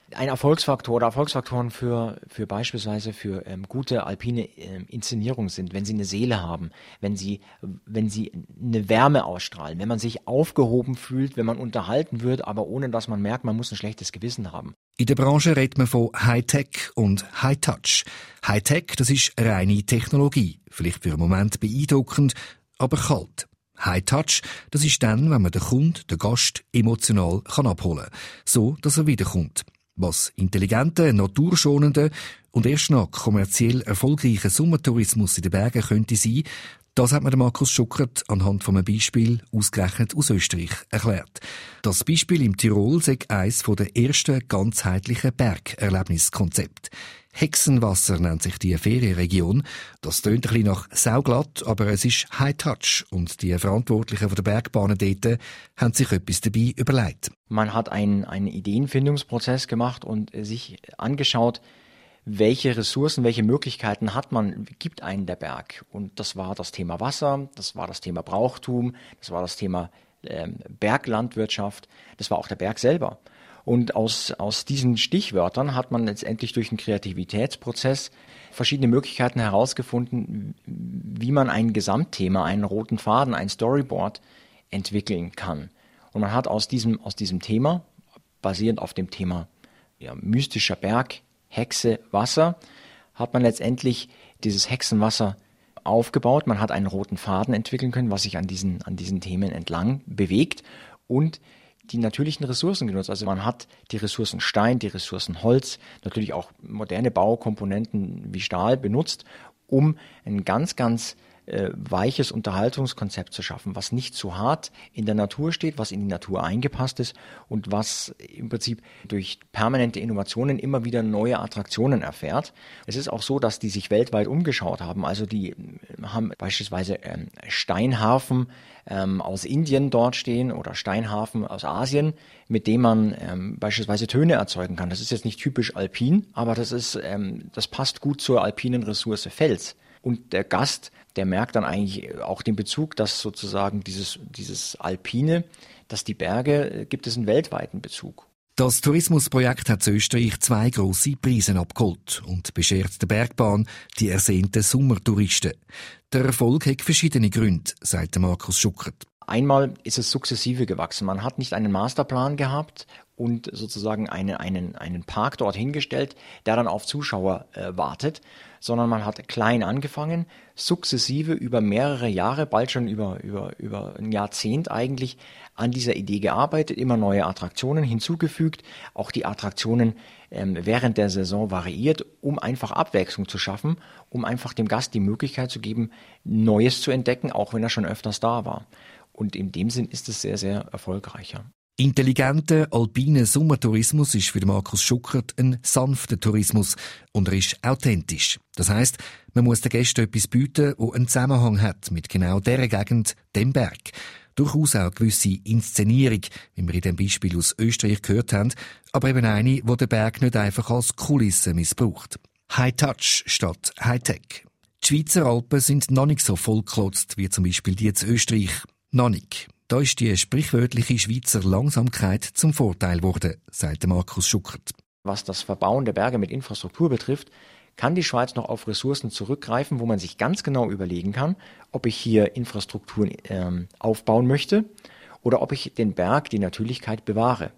S7: ein Erfolgsfaktor oder Erfolgsfaktoren für, für beispielsweise für ähm, gute alpine ähm, Inszenierung sind, wenn sie eine Seele haben, wenn sie, wenn sie eine Wärme ausstrahlen, wenn man sich aufgehoben fühlt, wenn man unterhalten wird, aber ohne dass man merkt, man muss ein schlechtes Gewissen haben.
S3: In der Branche redet man von High-Tech und High-Touch. High-Tech, das ist reine Technologie, vielleicht für einen Moment beeindruckend, aber kalt. High-Touch, das ist dann, wenn man den Kunden, den Gast, emotional kann abholen kann, so dass er wiederkommt. Was intelligenten, naturschonenden und erst nach kommerziell erfolgreichen Sommertourismus in den Bergen könnte sein, das hat mir Markus Schuckert anhand von einem Beispiel ausgerechnet aus Österreich erklärt. Das Beispiel im Tirol sei eines der ersten ganzheitlichen Bergerlebniskonzepte. Hexenwasser nennt sich die Ferienregion. Das tönt ein bisschen nach sauglatt, aber es ist High-Touch und die Verantwortlichen der Bergbahnen dort haben sich etwas dabei überlegt.
S7: Man hat einen, einen Ideenfindungsprozess gemacht und sich angeschaut, welche Ressourcen, welche Möglichkeiten hat man, gibt einen der Berg. Und das war das Thema Wasser, das war das Thema Brauchtum, das war das Thema ähm, Berglandwirtschaft, das war auch der Berg selber. Und aus, aus diesen Stichwörtern hat man letztendlich durch einen Kreativitätsprozess verschiedene Möglichkeiten herausgefunden, wie man ein Gesamtthema, einen roten Faden, ein Storyboard entwickeln kann. Und man hat aus diesem, aus diesem Thema, basierend auf dem Thema ja, mystischer Berg, Hexe, Wasser, hat man letztendlich dieses Hexenwasser aufgebaut. Man hat einen roten Faden entwickeln können, was sich an diesen, an diesen Themen entlang bewegt und die natürlichen Ressourcen genutzt. Also man hat die Ressourcen Stein, die Ressourcen Holz, natürlich auch moderne Baukomponenten wie Stahl benutzt, um ein ganz, ganz äh, weiches Unterhaltungskonzept zu schaffen, was nicht zu hart in der Natur steht, was in die Natur eingepasst ist und was im Prinzip durch permanente Innovationen immer wieder neue Attraktionen erfährt. Es ist auch so, dass die sich weltweit umgeschaut haben. Also die haben beispielsweise ähm, Steinharfen ähm, aus Indien dort stehen oder Steinharfen aus Asien, mit denen man ähm, beispielsweise Töne erzeugen kann. Das ist jetzt nicht typisch alpin, aber das ist, ähm, das passt gut zur alpinen Ressource Fels. Und der Gast, der merkt dann eigentlich auch den Bezug, dass sozusagen dieses, dieses Alpine, dass die Berge, gibt es einen weltweiten Bezug.
S3: Das Tourismusprojekt hat in Österreich zwei grosse Preise abgeholt und beschert der Bergbahn die ersehnten Sommertouristen. Der Erfolg hat verschiedene Gründe, sagt Markus Schuckert.
S7: Einmal ist es sukzessive gewachsen. Man hat nicht einen Masterplan gehabt und sozusagen einen, einen, einen Park dort hingestellt, der dann auf Zuschauer äh, wartet, sondern man hat klein angefangen, sukzessive über mehrere Jahre, bald schon über, über, über ein Jahrzehnt eigentlich, an dieser Idee gearbeitet, immer neue Attraktionen hinzugefügt, auch die Attraktionen ähm, während der Saison variiert, um einfach Abwechslung zu schaffen, um einfach dem Gast die Möglichkeit zu geben, Neues zu entdecken, auch wenn er schon öfters da war. Und in dem Sinn ist es sehr, sehr erfolgreicher.
S3: Intelligenter alpiner Sommertourismus ist für Markus Schuckert ein sanfter Tourismus und er ist authentisch. Das heisst, man muss den Gästen etwas bieten, das einen Zusammenhang hat mit genau dieser Gegend, dem Berg. Durchaus auch eine gewisse Inszenierung, wie wir in dem Beispiel aus Österreich gehört haben, aber eben eine, die den Berg nicht einfach als Kulisse missbraucht. High-Touch statt High-Tech. Die Schweizer Alpen sind noch nicht so vollgeklotzt wie zum Beispiel die in Österreich. Noch nicht. Da ist die sprichwörtliche Schweizer Langsamkeit zum Vorteil geworden, sagt Markus Schuckert.
S7: Was das Verbauen der Berge mit Infrastruktur betrifft, kann die Schweiz noch auf Ressourcen zurückgreifen, wo man sich ganz genau überlegen kann, ob ich hier Infrastruktur ähm, aufbauen möchte oder ob ich den Berg, die Natürlichkeit bewahre.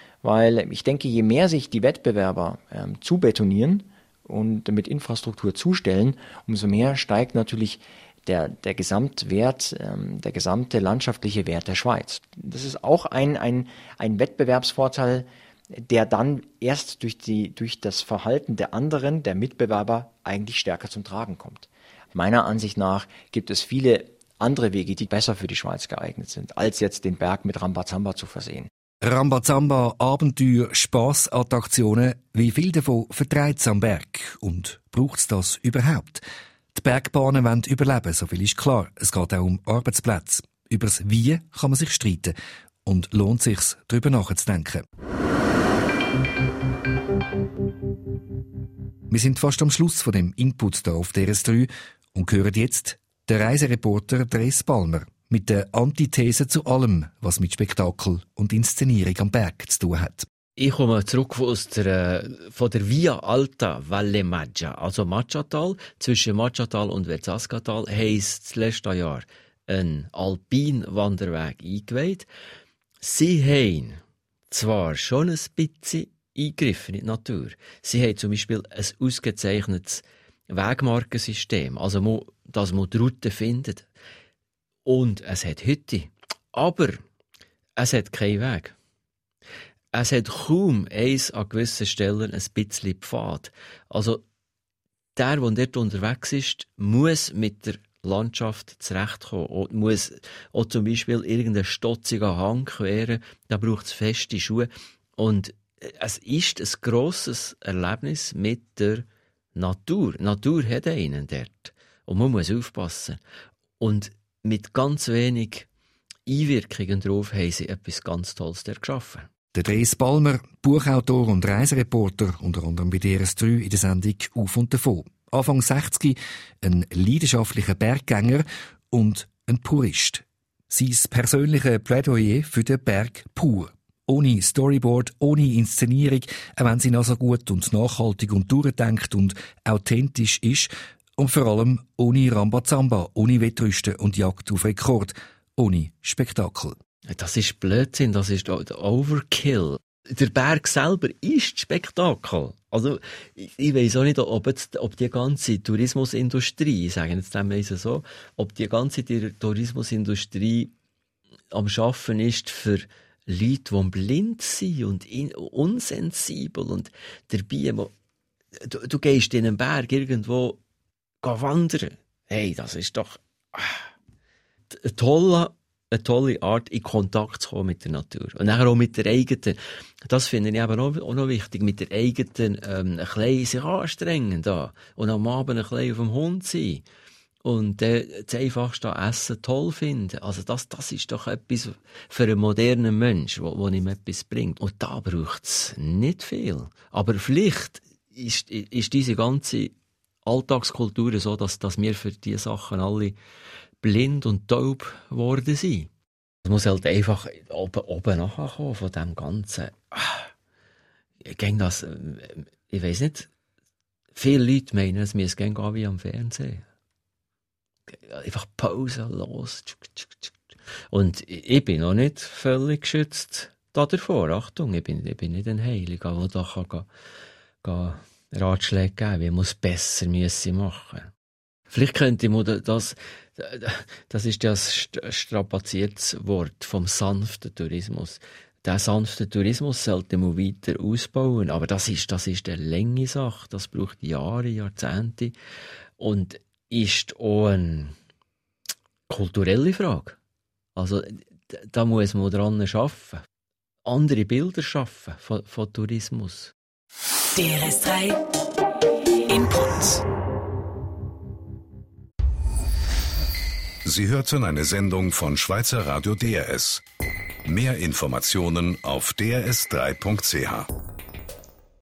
S7: Weil ich denke, je mehr sich die Wettbewerber ähm, zubetonieren und mit Infrastruktur zustellen, umso mehr steigt natürlich Der, der Gesamtwert, ähm, der gesamte landschaftliche Wert der Schweiz. Das ist auch ein, ein, ein Wettbewerbsvorteil, der dann erst durch, die, durch das Verhalten der anderen, der Mitbewerber, eigentlich stärker zum Tragen kommt. Meiner Ansicht nach gibt es viele andere Wege, die besser für die Schweiz geeignet sind, als jetzt den Berg mit Rambazamba zu versehen.
S3: Rambazamba, Abenteuer, Spass-Attraktionen, wie viel davon vertreibt es am Berg? Und braucht es das überhaupt? Die Bergbahnen wollen überleben, so viel ist klar. Es geht auch um Arbeitsplätze. Über das Wie kann man sich streiten. Und lohnt es sich, darüber nachzudenken. Wir sind fast am Schluss von dem Input hier auf D R S drei und hören jetzt den Reisereporter Dres Palmer mit der Antithese zu allem, was mit Spektakel und Inszenierung am Berg zu tun hat.
S5: Ich komme zurück aus der, von der Via Alta Valle Maggia, also Maggiatal. Zwischen Maggiatal und Verzascatal heisst das letzte Jahr ein Alpin-Wanderweg eingeweiht. Sie haben zwar schon ein bisschen eingegriffen in die Natur. Sie haben zum Beispiel ein ausgezeichnetes Wegmarkensystem, also dass man die Route findet. Und es hat Hütte. Aber es hat keinen Weg. Es hat kaum eins an gewissen Stellen ein bisschen Pfad. Also der, der dort unterwegs ist, muss mit der Landschaft zurechtkommen. Und muss auch zum Beispiel irgendeinen stotzigen Hang queren. Da braucht es feste Schuhe. Und es ist ein grosses Erlebnis mit der Natur. Die Natur hat einen dort. Und man muss aufpassen. Und mit ganz wenig Einwirkungen darauf haben sie etwas ganz Tolles dort geschaffen.
S3: Der Dres Balmer, Buchautor und Reisereporter, unter anderem bei D R S drei in der Sendung «Auf und davon». Anfang sechzig, ein leidenschaftlicher Berggänger und ein Purist. Sein persönliches Plädoyer für den Berg pur. Ohne Storyboard, ohne Inszenierung, auch wenn sie noch so gut und nachhaltig und durchdenkt und authentisch ist. Und vor allem ohne Rambazamba, ohne Wettrüsten und Jagd auf Rekord, ohne Spektakel.
S5: Das ist Blödsinn, das ist der Overkill. Der Berg selber ist Spektakel. Also, ich, ich weiss auch nicht, ob, jetzt, ob die ganze Tourismusindustrie, sagen jetzt einmal so, ob die ganze Tourismusindustrie am Schaffen ist für Leute, die blind sind und in, unsensibel und dabei, du, du gehst in einen Berg irgendwo wandern. Hey, das ist doch eine tolle, eine tolle Art, in Kontakt zu kommen mit der Natur. Und nachher auch mit der eigenen, das finde ich eben auch, auch noch wichtig, mit der eigenen, ähm, ein bisschen sich anstrengen da. Und am Abend ein bisschen auf dem Hund sein. Und äh, das einfachste Essen toll finden. Also das, das ist doch etwas für einen modernen Mensch, wo, wo ihm etwas bringt. Und da braucht es nicht viel. Aber vielleicht ist, ist diese ganze Alltagskultur so, dass, dass wir für diese Sachen alle blind und taub geworden sind. Es muss halt einfach oben, oben nachkommen von dem Ganzen. Ich denke, das, ich weiss nicht, viele Leute meinen, es müsse gehen wie am Fernsehen. Einfach Pause, los. Und ich bin noch nicht völlig geschützt davor. Achtung, ich bin, ich bin nicht ein Heiliger, der da kann gehen, gehen Ratschläge geben, wie man es besser müsse machen. Vielleicht könnte man das, das ist das strapaziertes Wort vom sanften Tourismus. Der sanfte Tourismus sollte man weiter ausbauen, aber das ist, das ist eine lange Sache, das braucht Jahre, Jahrzehnte und ist auch eine kulturelle Frage. Also da muss man dran arbeiten. Andere Bilder schaffen von, von Tourismus.
S2: D R S drei Input.
S1: Sie hörten eine Sendung von Schweizer Radio D R S. Mehr Informationen auf d r s drei punkt c h.